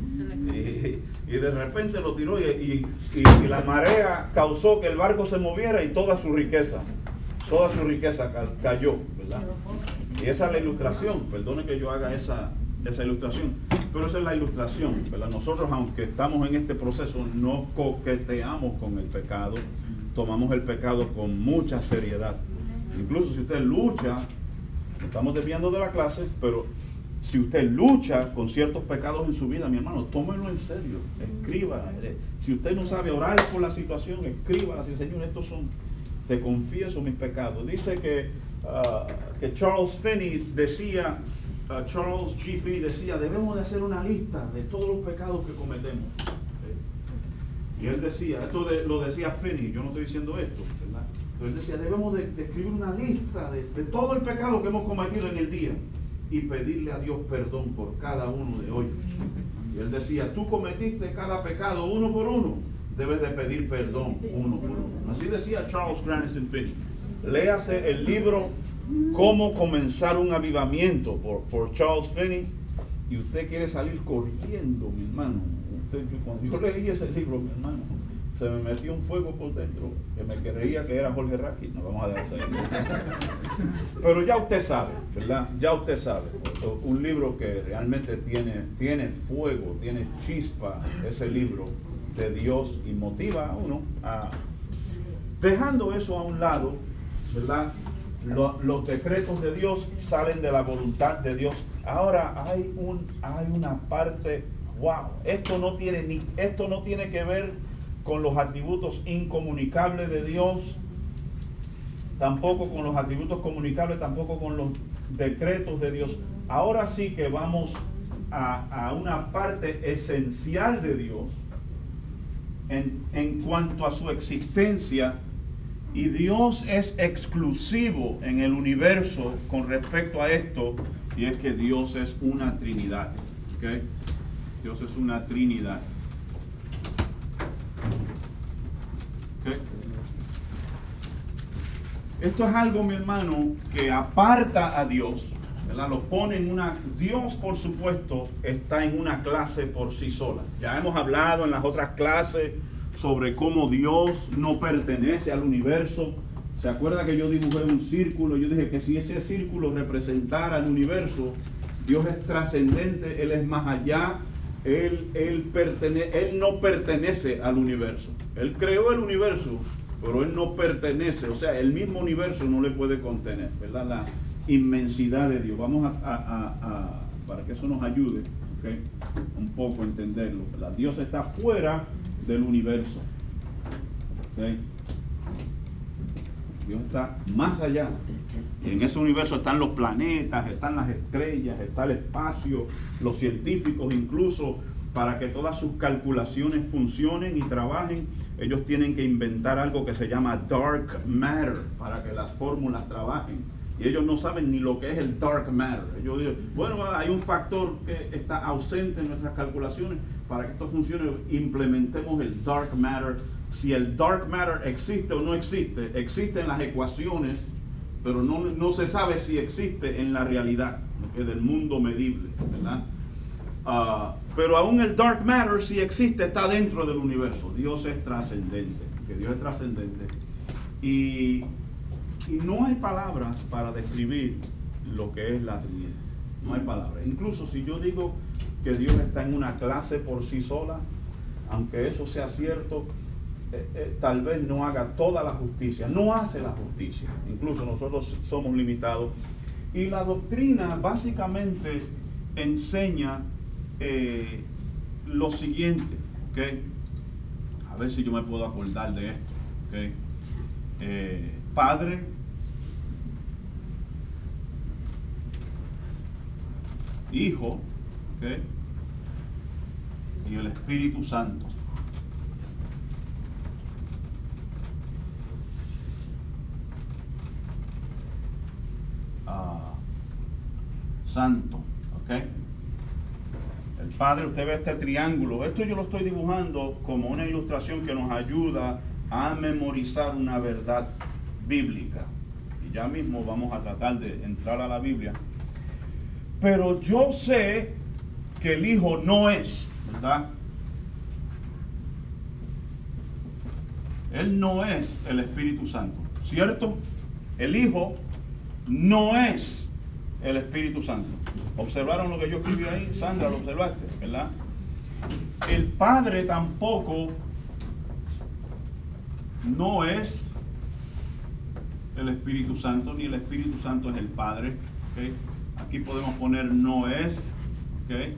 Y, y de repente lo tiró y, y, y, y la marea causó que el barco se moviera y toda su riqueza, toda su riqueza ca cayó, ¿verdad? Y esa es la ilustración. Perdone que yo haga esa, esa ilustración, pero esa es la ilustración, ¿verdad? Nosotros, aunque estamos en este proceso, no coqueteamos con el pecado, tomamos el pecado con mucha seriedad. Incluso si usted lucha, estamos desviando de la clase, pero si usted lucha con ciertos pecados en su vida, mi hermano, tómenlo en serio, escriba. Si usted no sabe orar por la situación, escriba así, Señor, estos son, te confieso mis pecados. Dice que, uh, que Charles Finney decía, uh, Charles G. Finney decía, debemos de hacer una lista de todos los pecados que cometemos. ¿Sí? Y él decía, esto de, lo decía Finney, yo no estoy diciendo esto, ¿verdad? Pero él decía, debemos de, de escribir una lista de, de todo el pecado que hemos cometido en el día y pedirle a Dios perdón por cada uno de ellos. Y él decía, tú cometiste cada pecado uno por uno, debes de pedir perdón uno por uno. Así decía Charles Grandison Finney. Léase el libro Cómo comenzar un avivamiento por, por Charles Finney y usted quiere salir corriendo, mi hermano. Usted, yo, cuando yo leí ese libro, mi hermano, se me metió un fuego por dentro que me creía que era Jorge Racky. No vamos a dejar eso ahí. Pero ya usted sabe, ¿verdad? Ya usted sabe. Un libro que realmente tiene, tiene fuego, tiene chispa, ese libro de Dios, y motiva a uno a, dejando eso a un lado, ¿verdad? Lo, los decretos de Dios salen de la voluntad de Dios. Ahora hay un hay una parte, wow, esto no tiene ni esto no tiene que ver con los atributos incomunicables de Dios, tampoco con los atributos comunicables, tampoco con los decretos de Dios. Ahora sí que vamos a, a una parte esencial de Dios en, en cuanto a su existencia. Y Dios es exclusivo en el universo con respecto a esto, y es que Dios es una Trinidad. ¿Okay? Dios es una Trinidad. ¿Okay? Esto es algo, mi hermano, que aparta a Dios, ¿verdad? Lo pone en una... Dios, por supuesto, está en una clase por sí sola. Ya hemos hablado en las otras clases sobre cómo Dios no pertenece al universo. ¿Se acuerda que yo dibujé un círculo? Yo dije que si ese círculo representara el universo, Dios es trascendente, Él es más allá, Él, él, pertene, él no pertenece al universo. Él creó el universo, pero Él no pertenece, o sea, el mismo universo no le puede contener, ¿verdad? La inmensidad de Dios. Vamos a, a, a, a para que eso nos ayude, ¿okay? Un poco a entenderlo, ¿verdad? Dios está fuera del universo, ¿okay? Dios está más allá. Y en ese universo están los planetas, están las estrellas, está el espacio, los científicos incluso, para que todas sus calculaciones funcionen y trabajen, ellos tienen que inventar algo que se llama dark matter, para que las fórmulas trabajen. Y ellos no saben ni lo que es el dark matter. Ellos dicen, bueno, hay un factor que está ausente en nuestras calculaciones, para que esto funcione, implementemos el dark matter. Si el dark matter existe o no existe, existe en las ecuaciones, pero no, no se sabe si existe en la realidad, ¿okay? Del mundo medible, ¿verdad? Uh, pero aún el dark matter, si existe, está dentro del universo. Dios es trascendente, que Dios es trascendente. Y, y no hay palabras para describir lo que es la Trinidad. No hay palabras. Incluso si yo digo que Dios está en una clase por sí sola, aunque eso sea cierto, Eh, eh, tal vez no haga toda la justicia, no hace la justicia, incluso nosotros somos limitados. Y la doctrina básicamente enseña eh, lo siguiente, ¿okay? A ver si yo me puedo acordar de esto, ¿okay? eh, Padre, Hijo, ¿okay? Y el Espíritu Santo. Santo, ¿ok? El Padre, usted ve este triángulo. Esto yo lo estoy dibujando como una ilustración que nos ayuda a memorizar una verdad bíblica. Y ya mismo vamos a tratar de entrar a la Biblia. Pero yo sé que el Hijo no es, ¿verdad? Él no es el Espíritu Santo, ¿cierto? El Hijo no es el Espíritu Santo. ¿Observaron lo que yo escribí ahí? Sandra, lo observaste, ¿verdad? El Padre tampoco no es el Espíritu Santo, ni el Espíritu Santo es el Padre, ¿okay? Aquí podemos poner no es, ¿okay?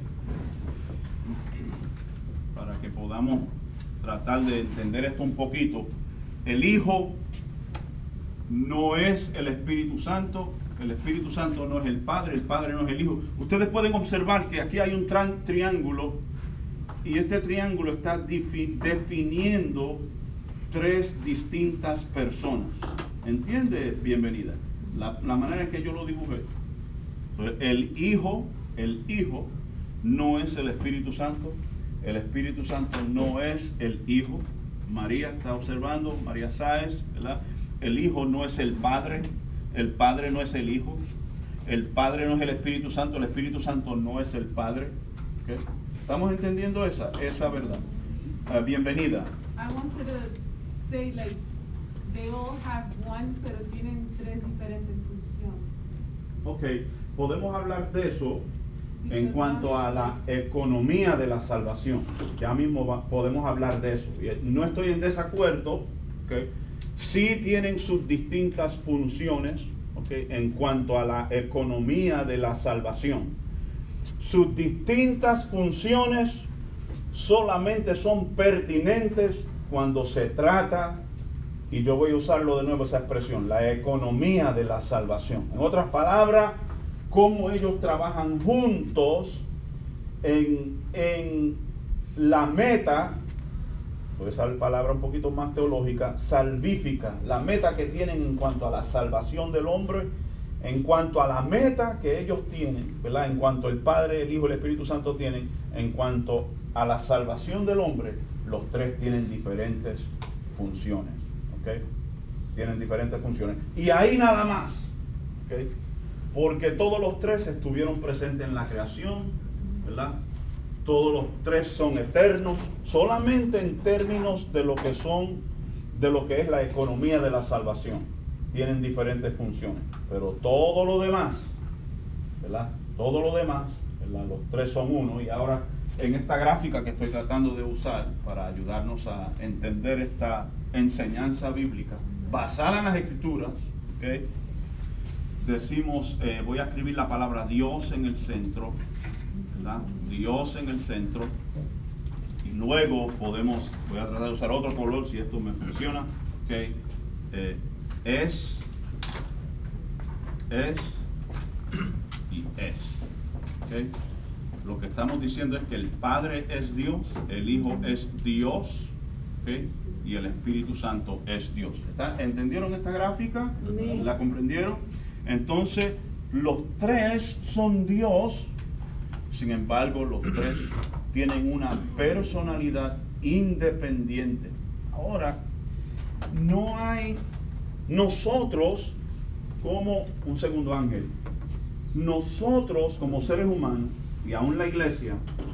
Para que podamos tratar de entender esto un poquito. El Hijo no es el Espíritu Santo, el Espíritu Santo no es el Padre, el Padre no es el Hijo. Ustedes pueden observar que aquí hay un triángulo y este triángulo está definiendo tres distintas personas. ¿Entiende? Bienvenida. La, la manera en que yo lo dibujé. El Hijo, el Hijo no es el Espíritu Santo, el Espíritu Santo no es el Hijo. María está observando, María Sáez, ¿verdad? El Hijo no es el Padre, el Padre no es el Hijo, el Padre no es el Espíritu Santo, el Espíritu Santo no es el Padre. ¿Okay? ¿Estamos entendiendo esa, esa verdad? Uh, bienvenida. I wanted to say like they all have one, pero tienen tres diferentes funciones. Ok, podemos hablar de eso en cuanto a la economía de la salvación. Ya mismo va, podemos hablar de eso. No estoy en desacuerdo, ¿okay? Sí tienen sus distintas funciones, ¿okay? En cuanto a la economía de la salvación. Sus distintas funciones solamente son pertinentes cuando se trata, y yo voy a usarlo de nuevo esa expresión, la economía de la salvación. En otras palabras, cómo ellos trabajan juntos en, en la meta, pues esa palabra un poquito más teológica, salvífica, la meta que tienen en cuanto a la salvación del hombre, en cuanto a la meta que ellos tienen, ¿verdad? En cuanto el Padre, el Hijo y el Espíritu Santo tienen, en cuanto a la salvación del hombre, los tres tienen diferentes funciones, ¿ok? tienen diferentes funciones. Y ahí nada más, ¿okay? Porque todos los tres estuvieron presentes en la creación, ¿verdad? Todos los tres son eternos, solamente en términos de lo que son, de lo que es la economía de la salvación. Tienen diferentes funciones, pero todo lo demás, ¿verdad? Todo lo demás, ¿verdad? Los tres son uno. Y ahora, en esta gráfica que estoy tratando de usar para ayudarnos a entender esta enseñanza bíblica basada en las Escrituras, ¿okay? Decimos, eh, voy a escribir la palabra Dios en el centro, ¿verdad? Dios en el centro, y luego podemos, voy a tratar de usar otro color si esto me funciona, ¿okay? eh, es, es y es, ¿okay? Lo que estamos diciendo es que el Padre es Dios, el Hijo es Dios, ¿okay? Y el Espíritu Santo es Dios. ¿Está? ¿Entendieron esta gráfica? Sí. ¿La comprendieron? Entonces, los tres son Dios, sin embargo, los tres tienen una personalidad independiente. Ahora, no hay nosotros como un segundo ángel. Nosotros como seres humanos, y aún la iglesia,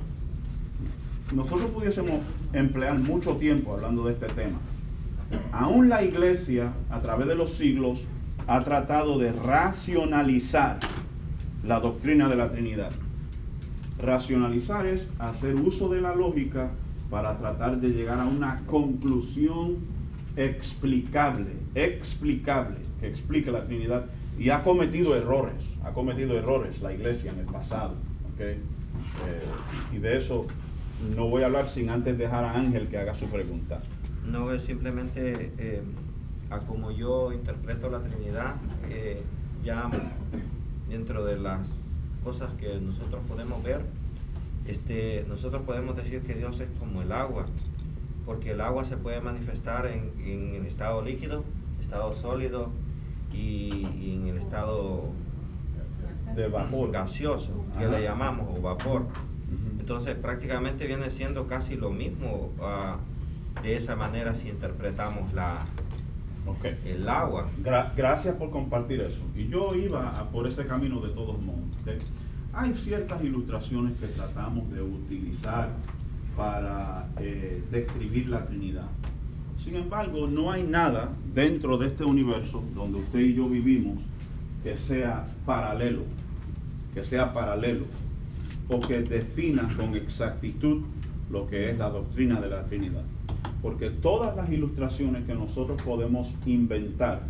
nosotros pudiésemos emplear mucho tiempo hablando de este tema. Aún la iglesia, a través de los siglos, ha tratado de racionalizar la doctrina de la Trinidad. Racionalizar es hacer uso de la lógica para tratar de llegar a una conclusión explicable, explicable, que explique la Trinidad. Y ha cometido errores, ha cometido errores la iglesia en el pasado. ¿Okay? Eh, y de eso no voy a hablar sin antes dejar a Ángel que haga su pregunta. No, es simplemente eh, a como yo interpreto la Trinidad, eh, ya dentro de las cosas que nosotros podemos ver, este, nosotros podemos decir que Dios es como el agua, porque el agua se puede manifestar en, en el estado líquido, estado sólido y, y en el estado de vapor gaseoso, que Ajá. le llamamos, o vapor. Uh-huh. Entonces prácticamente viene siendo casi lo mismo uh, de esa manera si interpretamos la okay. el agua. Gra- gracias por compartir eso. Y yo iba a por ese camino de todos modos. ¿Okay? Hay ciertas ilustraciones que tratamos de utilizar para eh, describir la Trinidad. Sin embargo, no hay nada dentro de este universo donde usted y yo vivimos que sea paralelo, que sea paralelo, o que defina con exactitud lo que es la doctrina de la Trinidad. Porque todas las ilustraciones que nosotros podemos inventar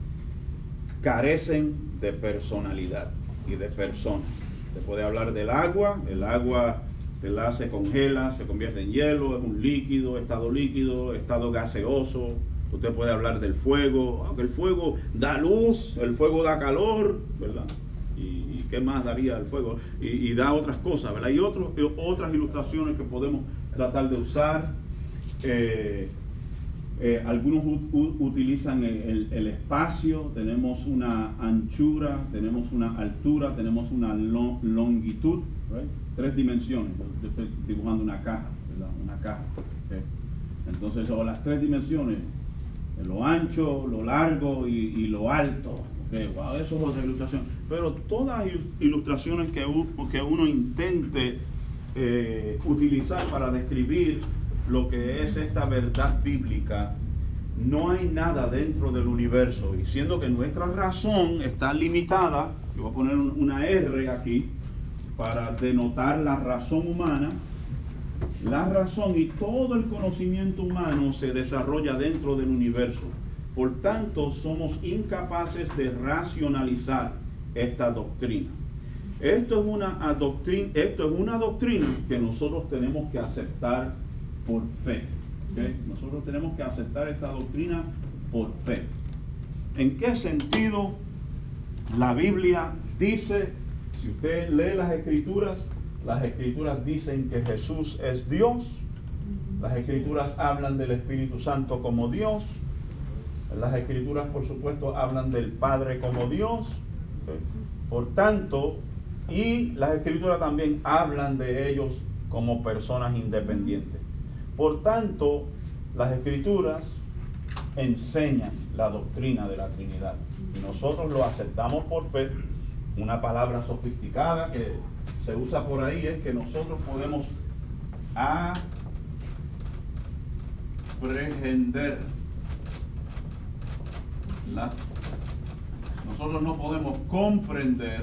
carecen de personalidad y de persona. Se puede hablar del agua, el agua ¿verdad? Se congela, se convierte en hielo, es un líquido, estado líquido, estado gaseoso. Usted puede hablar del fuego, aunque el fuego da luz, el fuego da calor, ¿verdad? ¿Y, y qué más daría el fuego? Y, y da otras cosas, ¿verdad? Y otros, otras ilustraciones que podemos tratar de usar. Eh, eh, algunos u, u, utilizan el, el, el espacio, tenemos una anchura, tenemos una altura, tenemos una long, longitud, right? Tres dimensiones. Yo estoy dibujando una caja, ¿verdad? Una caja. ¿Okay? Entonces, son las tres dimensiones. Lo ancho, lo largo y, y lo alto. Okay, wow, eso es otra ilustración. Pero todas las ilustraciones que, que uno intente eh, utilizar para describir lo que es esta verdad bíblica, no hay nada dentro del universo. Y siendo que nuestra razón está limitada, yo voy a poner una R aquí para denotar la razón humana. La razón y todo el conocimiento humano se desarrolla dentro del universo. Por tanto, somos incapaces de racionalizar esta doctrina. Esto es una doctrina, esto es una doctrina que nosotros tenemos que aceptar por fe. ¿Okay? Nosotros tenemos que aceptar esta doctrina por fe. ¿En qué sentido la Biblia dice, si usted lee las Escrituras, las Escrituras dicen que Jesús es Dios, las Escrituras hablan del Espíritu Santo como Dios, las Escrituras por supuesto hablan del Padre como Dios, por tanto, y las Escrituras también hablan de ellos como personas independientes. Por tanto, las Escrituras enseñan la doctrina de la Trinidad. Y nosotros lo aceptamos por fe. Una palabra sofisticada que se usa por ahí es que nosotros podemos aprehender. ¿Verdad? Nosotros no podemos comprender.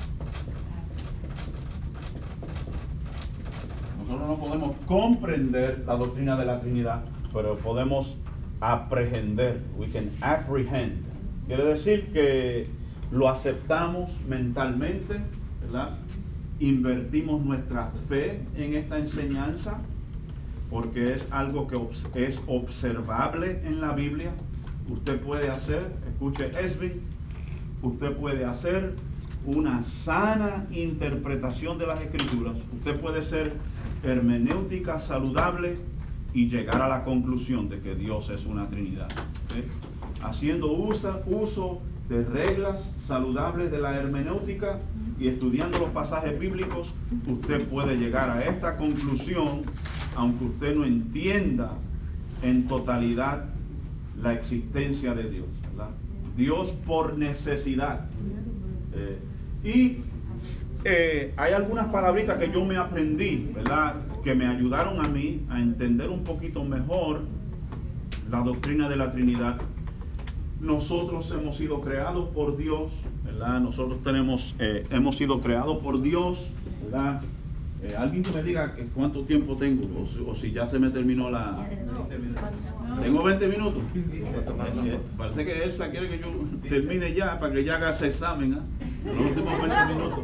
Nosotros no podemos comprender la doctrina de la Trinidad, pero podemos aprehender. We can apprehend. Quiere decir que lo aceptamos mentalmente, ¿verdad? Invertimos nuestra fe en esta enseñanza porque es algo que es observable en la Biblia. Usted puede hacer, escuche Esri, usted puede hacer una sana interpretación de las Escrituras. Usted puede ser hermenéutica saludable y llegar a la conclusión de que Dios es una Trinidad. ¿Okay? Haciendo usa, uso de reglas saludables de la hermenéutica y estudiando los pasajes bíblicos, usted puede llegar a esta conclusión, aunque usted no entienda en totalidad la existencia de Dios, ¿verdad? Dios por necesidad. Eh, y eh, hay algunas palabritas que yo me aprendí, ¿verdad?, que me ayudaron a mí a entender un poquito mejor la doctrina de la Trinidad. Nosotros hemos sido creados por Dios, ¿verdad? Nosotros tenemos, eh, hemos sido creados por Dios, ¿verdad? Eh, alguien que me diga cuánto tiempo tengo, o si, o si ya se me terminó la... ¿Tengo veinte minutos? Eh, parece que Elsa quiere que yo termine ya, para que ya haga ese examen, ¿eh? Los últimos veinte minutos.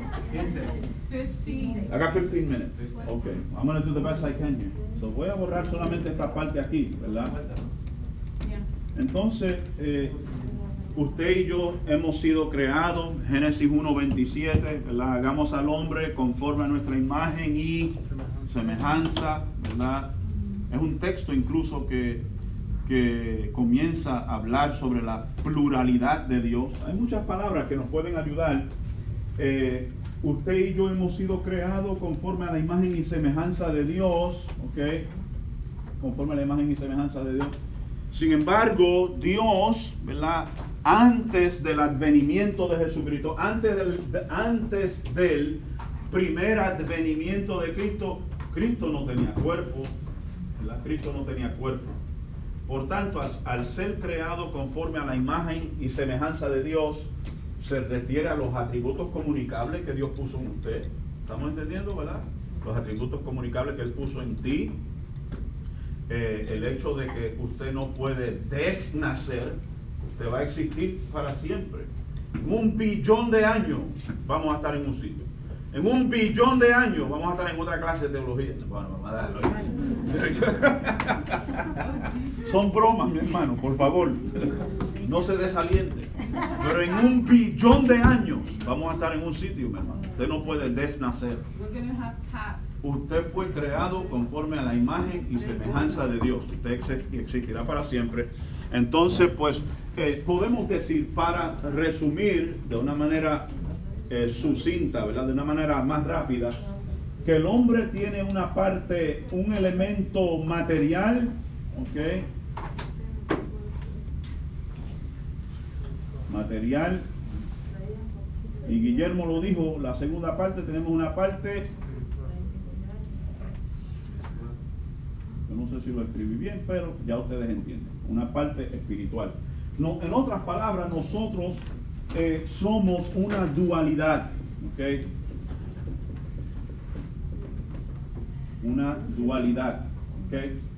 I got fifteen minutes. Okay, I'm going to do the best I can here. So voy a borrar solamente esta parte aquí, ¿verdad? Entonces, eh, usted y yo hemos sido creados, Génesis uno veintisiete, ¿verdad? Hagamos al hombre conforme a nuestra imagen y semejanza, ¿verdad? Es un texto incluso que, que comienza a hablar sobre la pluralidad de Dios. Hay muchas palabras que nos pueden ayudar. Eh, usted y yo hemos sido creados conforme a la imagen y semejanza de Dios, ¿ok? Conforme a la imagen y semejanza de Dios. Sin embargo, Dios, ¿verdad?, antes del advenimiento de Jesucristo, antes del, de, antes del primer advenimiento de Cristo, Cristo no tenía cuerpo, ¿verdad? Cristo no tenía cuerpo. Por tanto, al, al ser creado conforme a la imagen y semejanza de Dios, se refiere a los atributos comunicables que Dios puso en usted. ¿Estamos entendiendo, verdad? Los atributos comunicables que Él puso en ti. Eh, el hecho de que usted no puede desnacer, usted va a existir para siempre. En un billón de años vamos a estar en un sitio. En un billón de años vamos a estar en otra clase de teología. Bueno, vamos a darlo. Son bromas, mi hermano, por favor. No se desaliente. Pero en un billón de años vamos a estar en un sitio, mi hermano. Usted no puede desnacer. Usted fue creado conforme a la imagen y semejanza de Dios. Usted existirá para siempre. Entonces, pues, eh, podemos decir, para resumir de una manera eh, sucinta, ¿verdad?, de una manera más rápida, que el hombre tiene una parte, un elemento material, ¿ok? Material. Y Guillermo lo dijo, la segunda parte, tenemos una parte... No sé si lo escribí bien, pero ya ustedes entienden. Una parte espiritual. No, en otras palabras, nosotros eh, somos una dualidad. ¿Ok? Una dualidad. ¿Ok?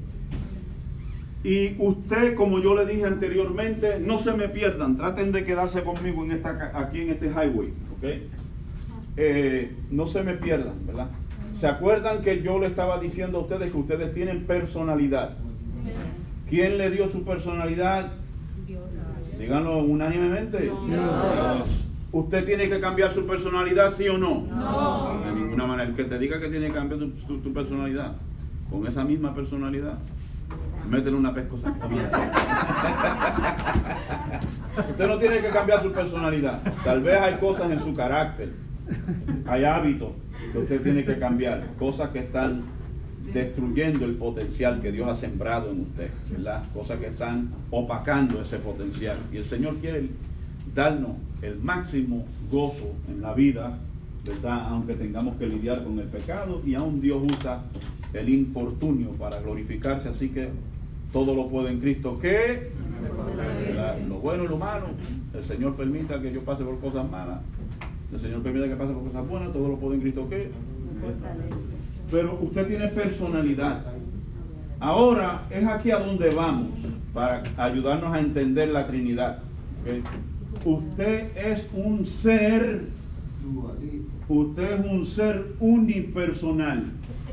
Y usted, como yo le dije anteriormente, no se me pierdan. Traten de quedarse conmigo en esta, aquí en este highway. ¿Ok? Eh, no se me pierdan, ¿verdad? ¿Se acuerdan que yo le estaba diciendo a ustedes que ustedes tienen personalidad? ¿Quién le dio su personalidad? Díganlo unánimemente. Dios. ¿Usted tiene que cambiar su personalidad, sí o no? No. De ninguna manera. El que te diga que tiene que cambiar tu, tu, tu personalidad, con esa misma personalidad, métele una pescosa. Usted no tiene que cambiar su personalidad. Tal vez hay cosas en su carácter, hay hábitos que usted tiene que cambiar, cosas que están destruyendo el potencial que Dios ha sembrado en usted, ¿verdad? Cosas que están opacando ese potencial. Y el Señor quiere darnos el máximo gozo en la vida, ¿verdad? Aunque tengamos que lidiar con el pecado, y aún Dios usa el infortunio para glorificarse. Así que todo lo puedo en Cristo que ¿verdad? Lo bueno y lo malo. El Señor permita que yo pase por cosas malas, el Señor permita que pase por cosas buenas, todo lo puedo en Cristo que. Pero usted tiene personalidad. Ahora es aquí a donde vamos para ayudarnos a entender la Trinidad. ¿Okay? Usted es un ser, usted es un ser unipersonal.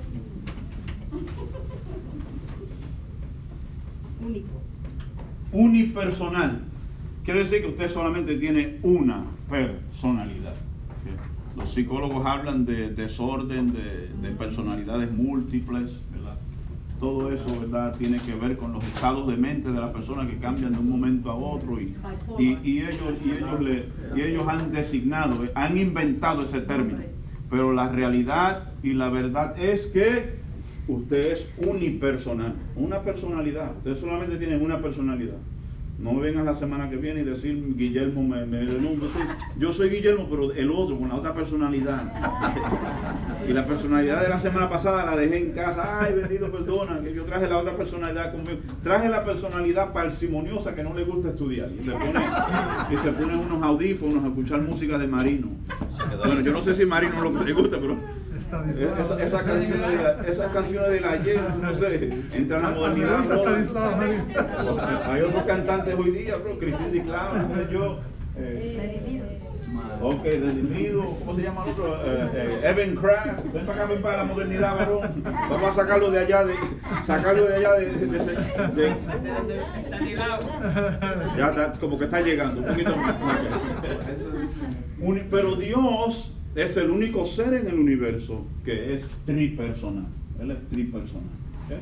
Único. Unipersonal. Quiere decir que usted solamente tiene una personalidad. Los psicólogos hablan de desorden, de, de personalidades múltiples, ¿verdad? Todo eso, ¿verdad?, tiene que ver con los estados de mente de las personas que cambian de un momento a otro, y, y, y, ellos, y, ellos, le, y ellos han designado, han inventado ese término. Pero la realidad y la verdad es que usted es unipersonal, una personalidad. Usted solamente tiene una personalidad. No me vengan la semana que viene y decir Guillermo me, me el nombre. Yo soy Guillermo, pero el otro, con la otra personalidad. Y la personalidad de la semana pasada la dejé en casa. Ay, bendito, perdona, que yo traje la otra personalidad conmigo. Traje la personalidad parsimoniosa que no le gusta estudiar. Y se pone, y se pone unos audífonos a escuchar música de Marino. Bueno, yo no sé si Marino lo que le gusta, pero esa, esa canciones de la, esas canciones de la ayer, no sé, entran a la modernidad. No, hay otros cantantes hoy día, bro, Cristín Di Clava, yo, eh, ok, Redimido, ¿cómo se llama el otro? Eh, eh, Evan Craft. Ven para acá, ven para la modernidad, varón. Vamos a sacarlo de allá, de, sacarlo de allá de, de, de, de, de ya está, como que está llegando, un poquito más. Okay. Pero Dios es el único ser en el universo que es tripersonal. Él es tripersonal. ¿Okay?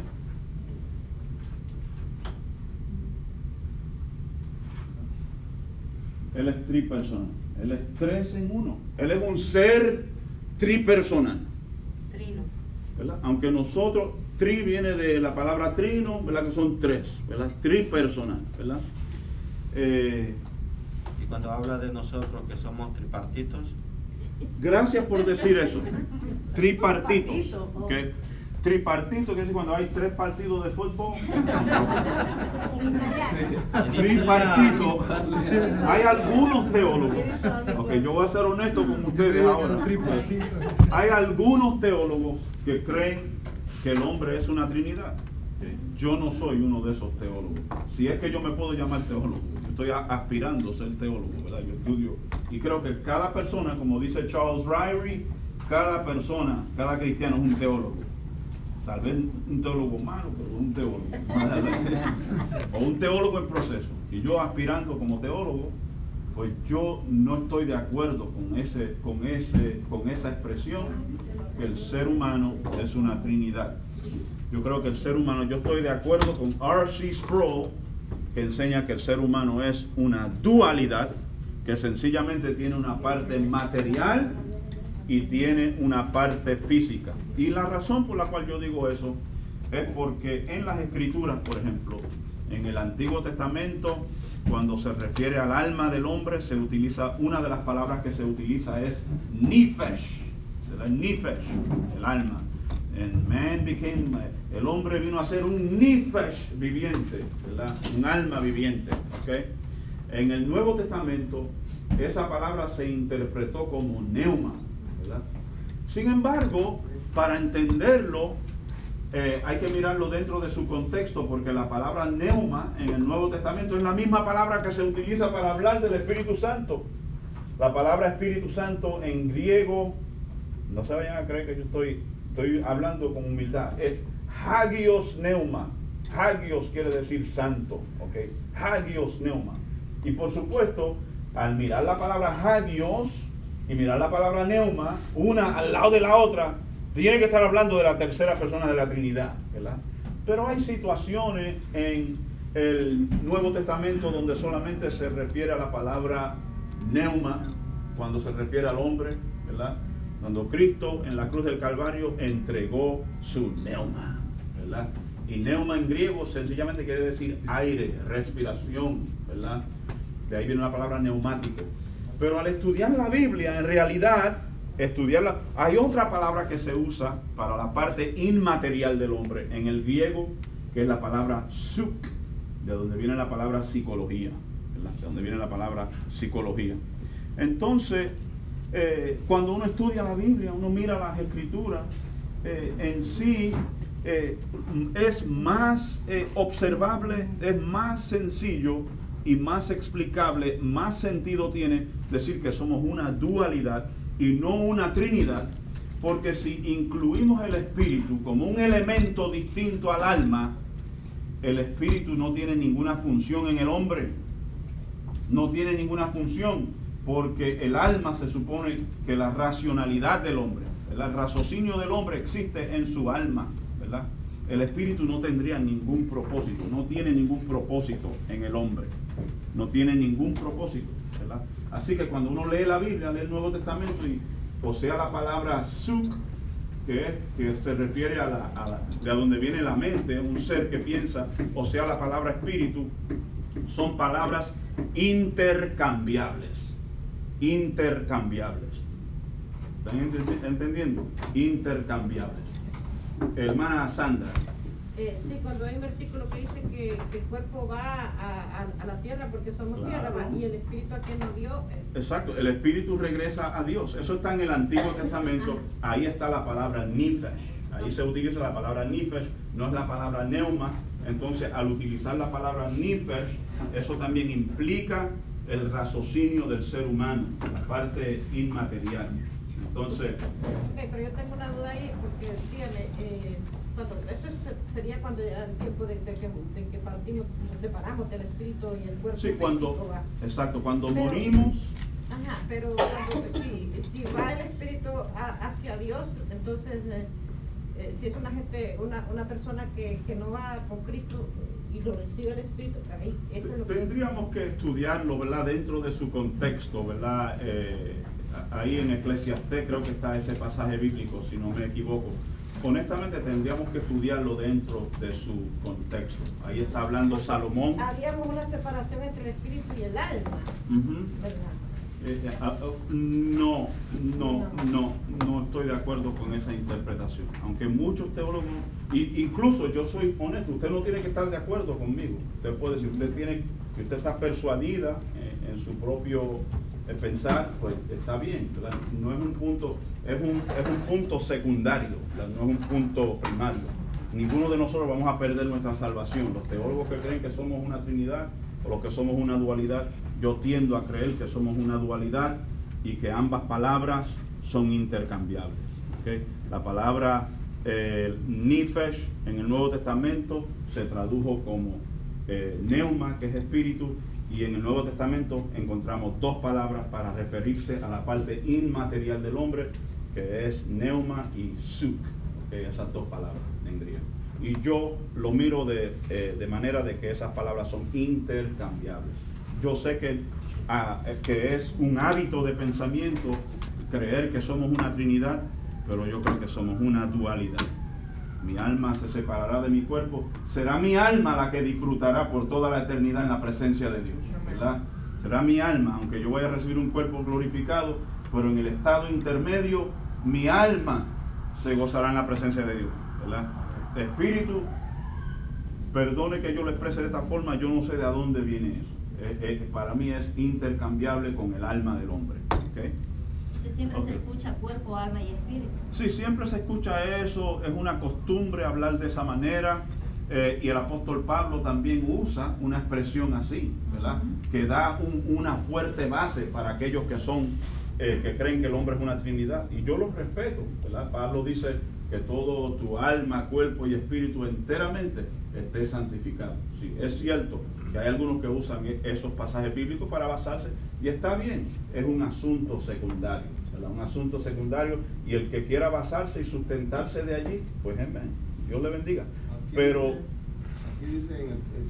Él es tripersonal. Él es tres en uno. Él es un ser tripersonal. Trino. ¿Verdad? Aunque nosotros, tri viene de la palabra trino, ¿verdad? Que son tres, ¿verdad? Tripersonal, ¿verdad? Eh, y cuando habla de nosotros que somos tripartitos. Gracias por decir eso. Tripartitos. ¿Okay? Tripartito quiere decir cuando hay tres partidos de fútbol. Tripartito. Hay algunos teólogos. Okay, yo voy a ser honesto con ustedes ahora. Hay algunos teólogos que creen que el hombre es una trinidad. Yo no soy uno de esos teólogos. Si es que yo me puedo llamar teólogo, estoy aspirando a ser teólogo, ¿verdad? Yo estudio y creo que cada persona, como dice Charles Ryrie, cada persona, cada cristiano es un teólogo. Tal vez un teólogo malo, pero un teólogo. O un teólogo en proceso. Y yo aspirando como teólogo, pues yo no estoy de acuerdo con ese, con ese, con esa expresión que el ser humano es una trinidad. Yo creo que el ser humano, yo estoy de acuerdo con R C Sproul, que enseña que el ser humano es una dualidad, que sencillamente tiene una parte material y tiene una parte física. Y la razón por la cual yo digo eso es porque en las Escrituras, por ejemplo, en el Antiguo Testamento, cuando se refiere al alma del hombre, se utiliza, una de las palabras que se utiliza es nefesh, nefesh, el alma. And man became, el hombre vino a ser un nefesh viviente, ¿verdad? Un alma viviente. ¿Okay? En el Nuevo Testamento, esa palabra se interpretó como neuma, ¿verdad? Sin embargo, para entenderlo, eh, hay que mirarlo dentro de su contexto, porque la palabra neuma en el Nuevo Testamento es la misma palabra que se utiliza para hablar del Espíritu Santo. La palabra Espíritu Santo en griego, no se vayan a creer que yo estoy, estoy hablando con humildad, es hagios neuma. Hagios quiere decir santo, ¿ok? Hagios neuma. Y por supuesto, al mirar la palabra hagios y mirar la palabra neuma, una al lado de la otra, tiene que estar hablando de la tercera persona de la Trinidad, ¿verdad? Pero hay situaciones en el Nuevo Testamento donde solamente se refiere a la palabra neuma, cuando se refiere al hombre, ¿verdad? Cuando Cristo en la cruz del Calvario entregó su neuma, ¿verdad? Y neuma en griego sencillamente quiere decir aire, respiración, ¿verdad? De ahí viene la palabra neumático. Pero al estudiar la Biblia, en realidad, estudiarla, hay otra palabra que se usa para la parte inmaterial del hombre en el griego, que es la palabra psuk, de donde viene la palabra psicología, ¿verdad? De donde viene la palabra psicología. Entonces, eh, cuando uno estudia la Biblia, uno mira las escrituras, eh, en sí eh, es más eh, observable, es más sencillo y más explicable, más sentido tiene decir que somos una dualidad y no una trinidad, porque si incluimos el espíritu como un elemento distinto al alma, el espíritu no tiene ninguna función en el hombre, no tiene ninguna función, porque el alma se supone que la racionalidad del hombre, el raciocinio del hombre existe en su alma, ¿verdad? El espíritu no tendría ningún propósito, no tiene ningún propósito en el hombre, no tiene ningún propósito, ¿verdad? Así que cuando uno lee la Biblia, lee el Nuevo Testamento y posea la palabra suk, que, es, que se refiere a, la, a, la, de a donde viene la mente, un ser que piensa, o sea la palabra espíritu, son palabras intercambiables, intercambiables. ¿Están entendiendo? Intercambiables. Hermana Sandra. Eh, sí, cuando hay un versículo que dice que, que el cuerpo va a, a, a la tierra porque somos Claro. tierra, ¿va? Y el espíritu a quien nos dio. Eh. Exacto, el espíritu regresa a Dios. Eso está en el Antiguo Testamento. Ahí está la palabra nefesh. Ahí se utiliza la palabra nefesh, no es la palabra neuma. Entonces, al utilizar la palabra nefesh, eso también implica el raciocinio del ser humano, la parte inmaterial. Entonces, Okay, pero yo tengo una duda ahí, porque dígame, eh, cuando, eso es, sería cuando ya el tiempo de, de, que, de que partimos, nos separamos del espíritu y el cuerpo. sí, cuando, físico, ¿va? exacto, cuando Pero, morimos, Ajá, pero cuando, si, si va el espíritu a, hacia Dios, entonces, eh, eh, si es una gente, una, una persona que, que no va con Cristo y lo recibe el espíritu, ahí, eso es lo que... tendríamos que estudiarlo, ¿verdad? Dentro de su contexto, ¿verdad? Eh, ahí en Eclesiastés creo que está ese pasaje bíblico, si no me equivoco. Honestamente tendríamos que estudiarlo dentro de su contexto. Ahí está hablando Salomón. Habíamos una separación entre el espíritu y el alma, Uh-huh. ¿verdad? Eh, eh, ah, oh, no, no, no, no estoy de acuerdo con esa interpretación. Aunque muchos teólogos, y, incluso yo soy honesto, usted no tiene que estar de acuerdo conmigo. Usted puede decir, usted tiene, que usted está persuadida en, en su propio eh, pensar, pues está bien, ¿verdad? No es un punto, es un, es un punto secundario, ¿verdad? No es un punto primario. Ninguno de nosotros vamos a perder nuestra salvación. Los teólogos que creen que somos una trinidad o los que somos una dualidad, yo tiendo a creer que somos una dualidad y que ambas palabras son intercambiables. ¿Okay? La palabra eh, nefesh en el Nuevo Testamento se tradujo como eh, neuma, que es espíritu, y en el Nuevo Testamento encontramos dos palabras para referirse a la parte inmaterial del hombre, que es neuma y suk. ¿Okay? Esas dos palabras vendrían. Y yo lo miro de, eh, de manera de que esas palabras son intercambiables. Yo sé que, ah, que es un hábito de pensamiento creer que somos una trinidad, pero yo creo que somos una dualidad. Mi alma se separará de mi cuerpo, será mi alma la que disfrutará por toda la eternidad en la presencia de Dios, ¿verdad? Será mi alma, aunque yo voy a recibir un cuerpo glorificado, pero en el estado intermedio, mi alma se gozará en la presencia de Dios, ¿verdad? Espíritu, perdone que yo lo exprese de esta forma, yo no sé de a dónde viene eso. Eh, eh, para mí es intercambiable con el alma del hombre. ¿Okay? Siempre Okay. se escucha cuerpo, alma y espíritu. Sí, siempre se escucha eso, es una costumbre hablar de esa manera, eh, y el apóstol Pablo también usa una expresión así, ¿verdad? Uh-huh. Que da un, una fuerte base para aquellos que son, eh, que creen que el hombre es una trinidad, y yo los respeto, ¿verdad? Pablo dice que todo tu alma, cuerpo y espíritu enteramente esté santificado. Sí, es cierto que hay algunos que usan esos pasajes bíblicos para basarse, y está bien, es un asunto secundario, ¿verdad? Un asunto secundario, y el que quiera basarse y sustentarse de allí, pues amén, Dios le bendiga. Aquí Pero dice, aquí dice en el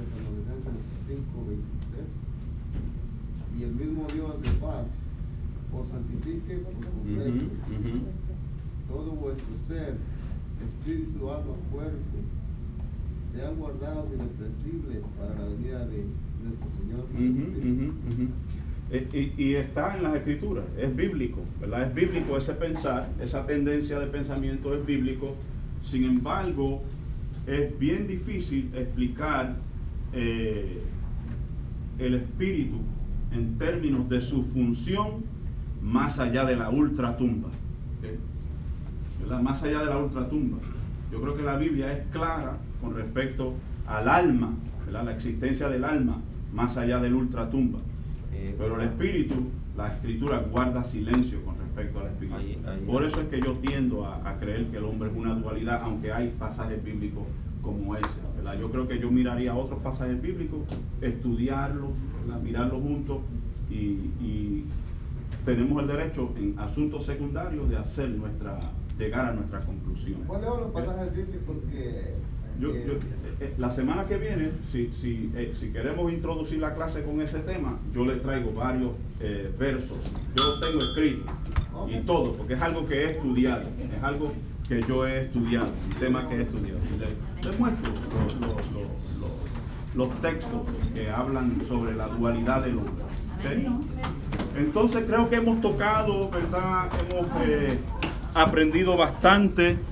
Tesalonicenses cinco veintitrés, y el mismo Dios de paz os santifique por completo. Ujú, ujú. Todo vuestro ser, espíritu, alma, cuerpo, sean guardados irreprensibles para la venida de nuestro Señor Ujú, Jesucristo. ujú, ujú. Eh, Y, y está en las escrituras, es bíblico, ¿verdad? Es bíblico ese pensar, esa tendencia de pensamiento es bíblico. Sin embargo, es bien difícil explicar eh, el espíritu en términos de su función más allá de la ultratumba, ¿okay? ¿Verdad? Más allá de la ultratumba. Yo creo que la Biblia es clara con respecto al alma, ¿verdad? La existencia del alma más allá del ultratumba. Eh, Pero el espíritu, la escritura guarda silencio con respecto al espíritu. Ahí- ahí- Por eso es que yo tiendo a, a creer que el hombre es una dualidad, aunque hay pasajes bíblicos como ese, ¿verdad? Yo creo que yo miraría otros pasajes bíblicos, estudiarlos, ¿verdad? Mirarlos juntos y, y tenemos el derecho en asuntos secundarios de hacer nuestra, llegar a nuestra conclusión. ¿Cuáles son los pasajes bíblicos que Yo, eh, yo, eh, la semana que viene, si, si, eh, si queremos introducir la clase con ese tema, yo le traigo varios eh, versos. Yo los tengo escritos y todo, porque es algo que he estudiado, es algo que yo he estudiado, un tema que he estudiado. Y le, le muestro los, los, los, los, los textos que hablan sobre la dualidad del hombre. ¿Ok? Entonces creo que hemos tocado, ¿verdad? Hemos eh, aprendido bastante.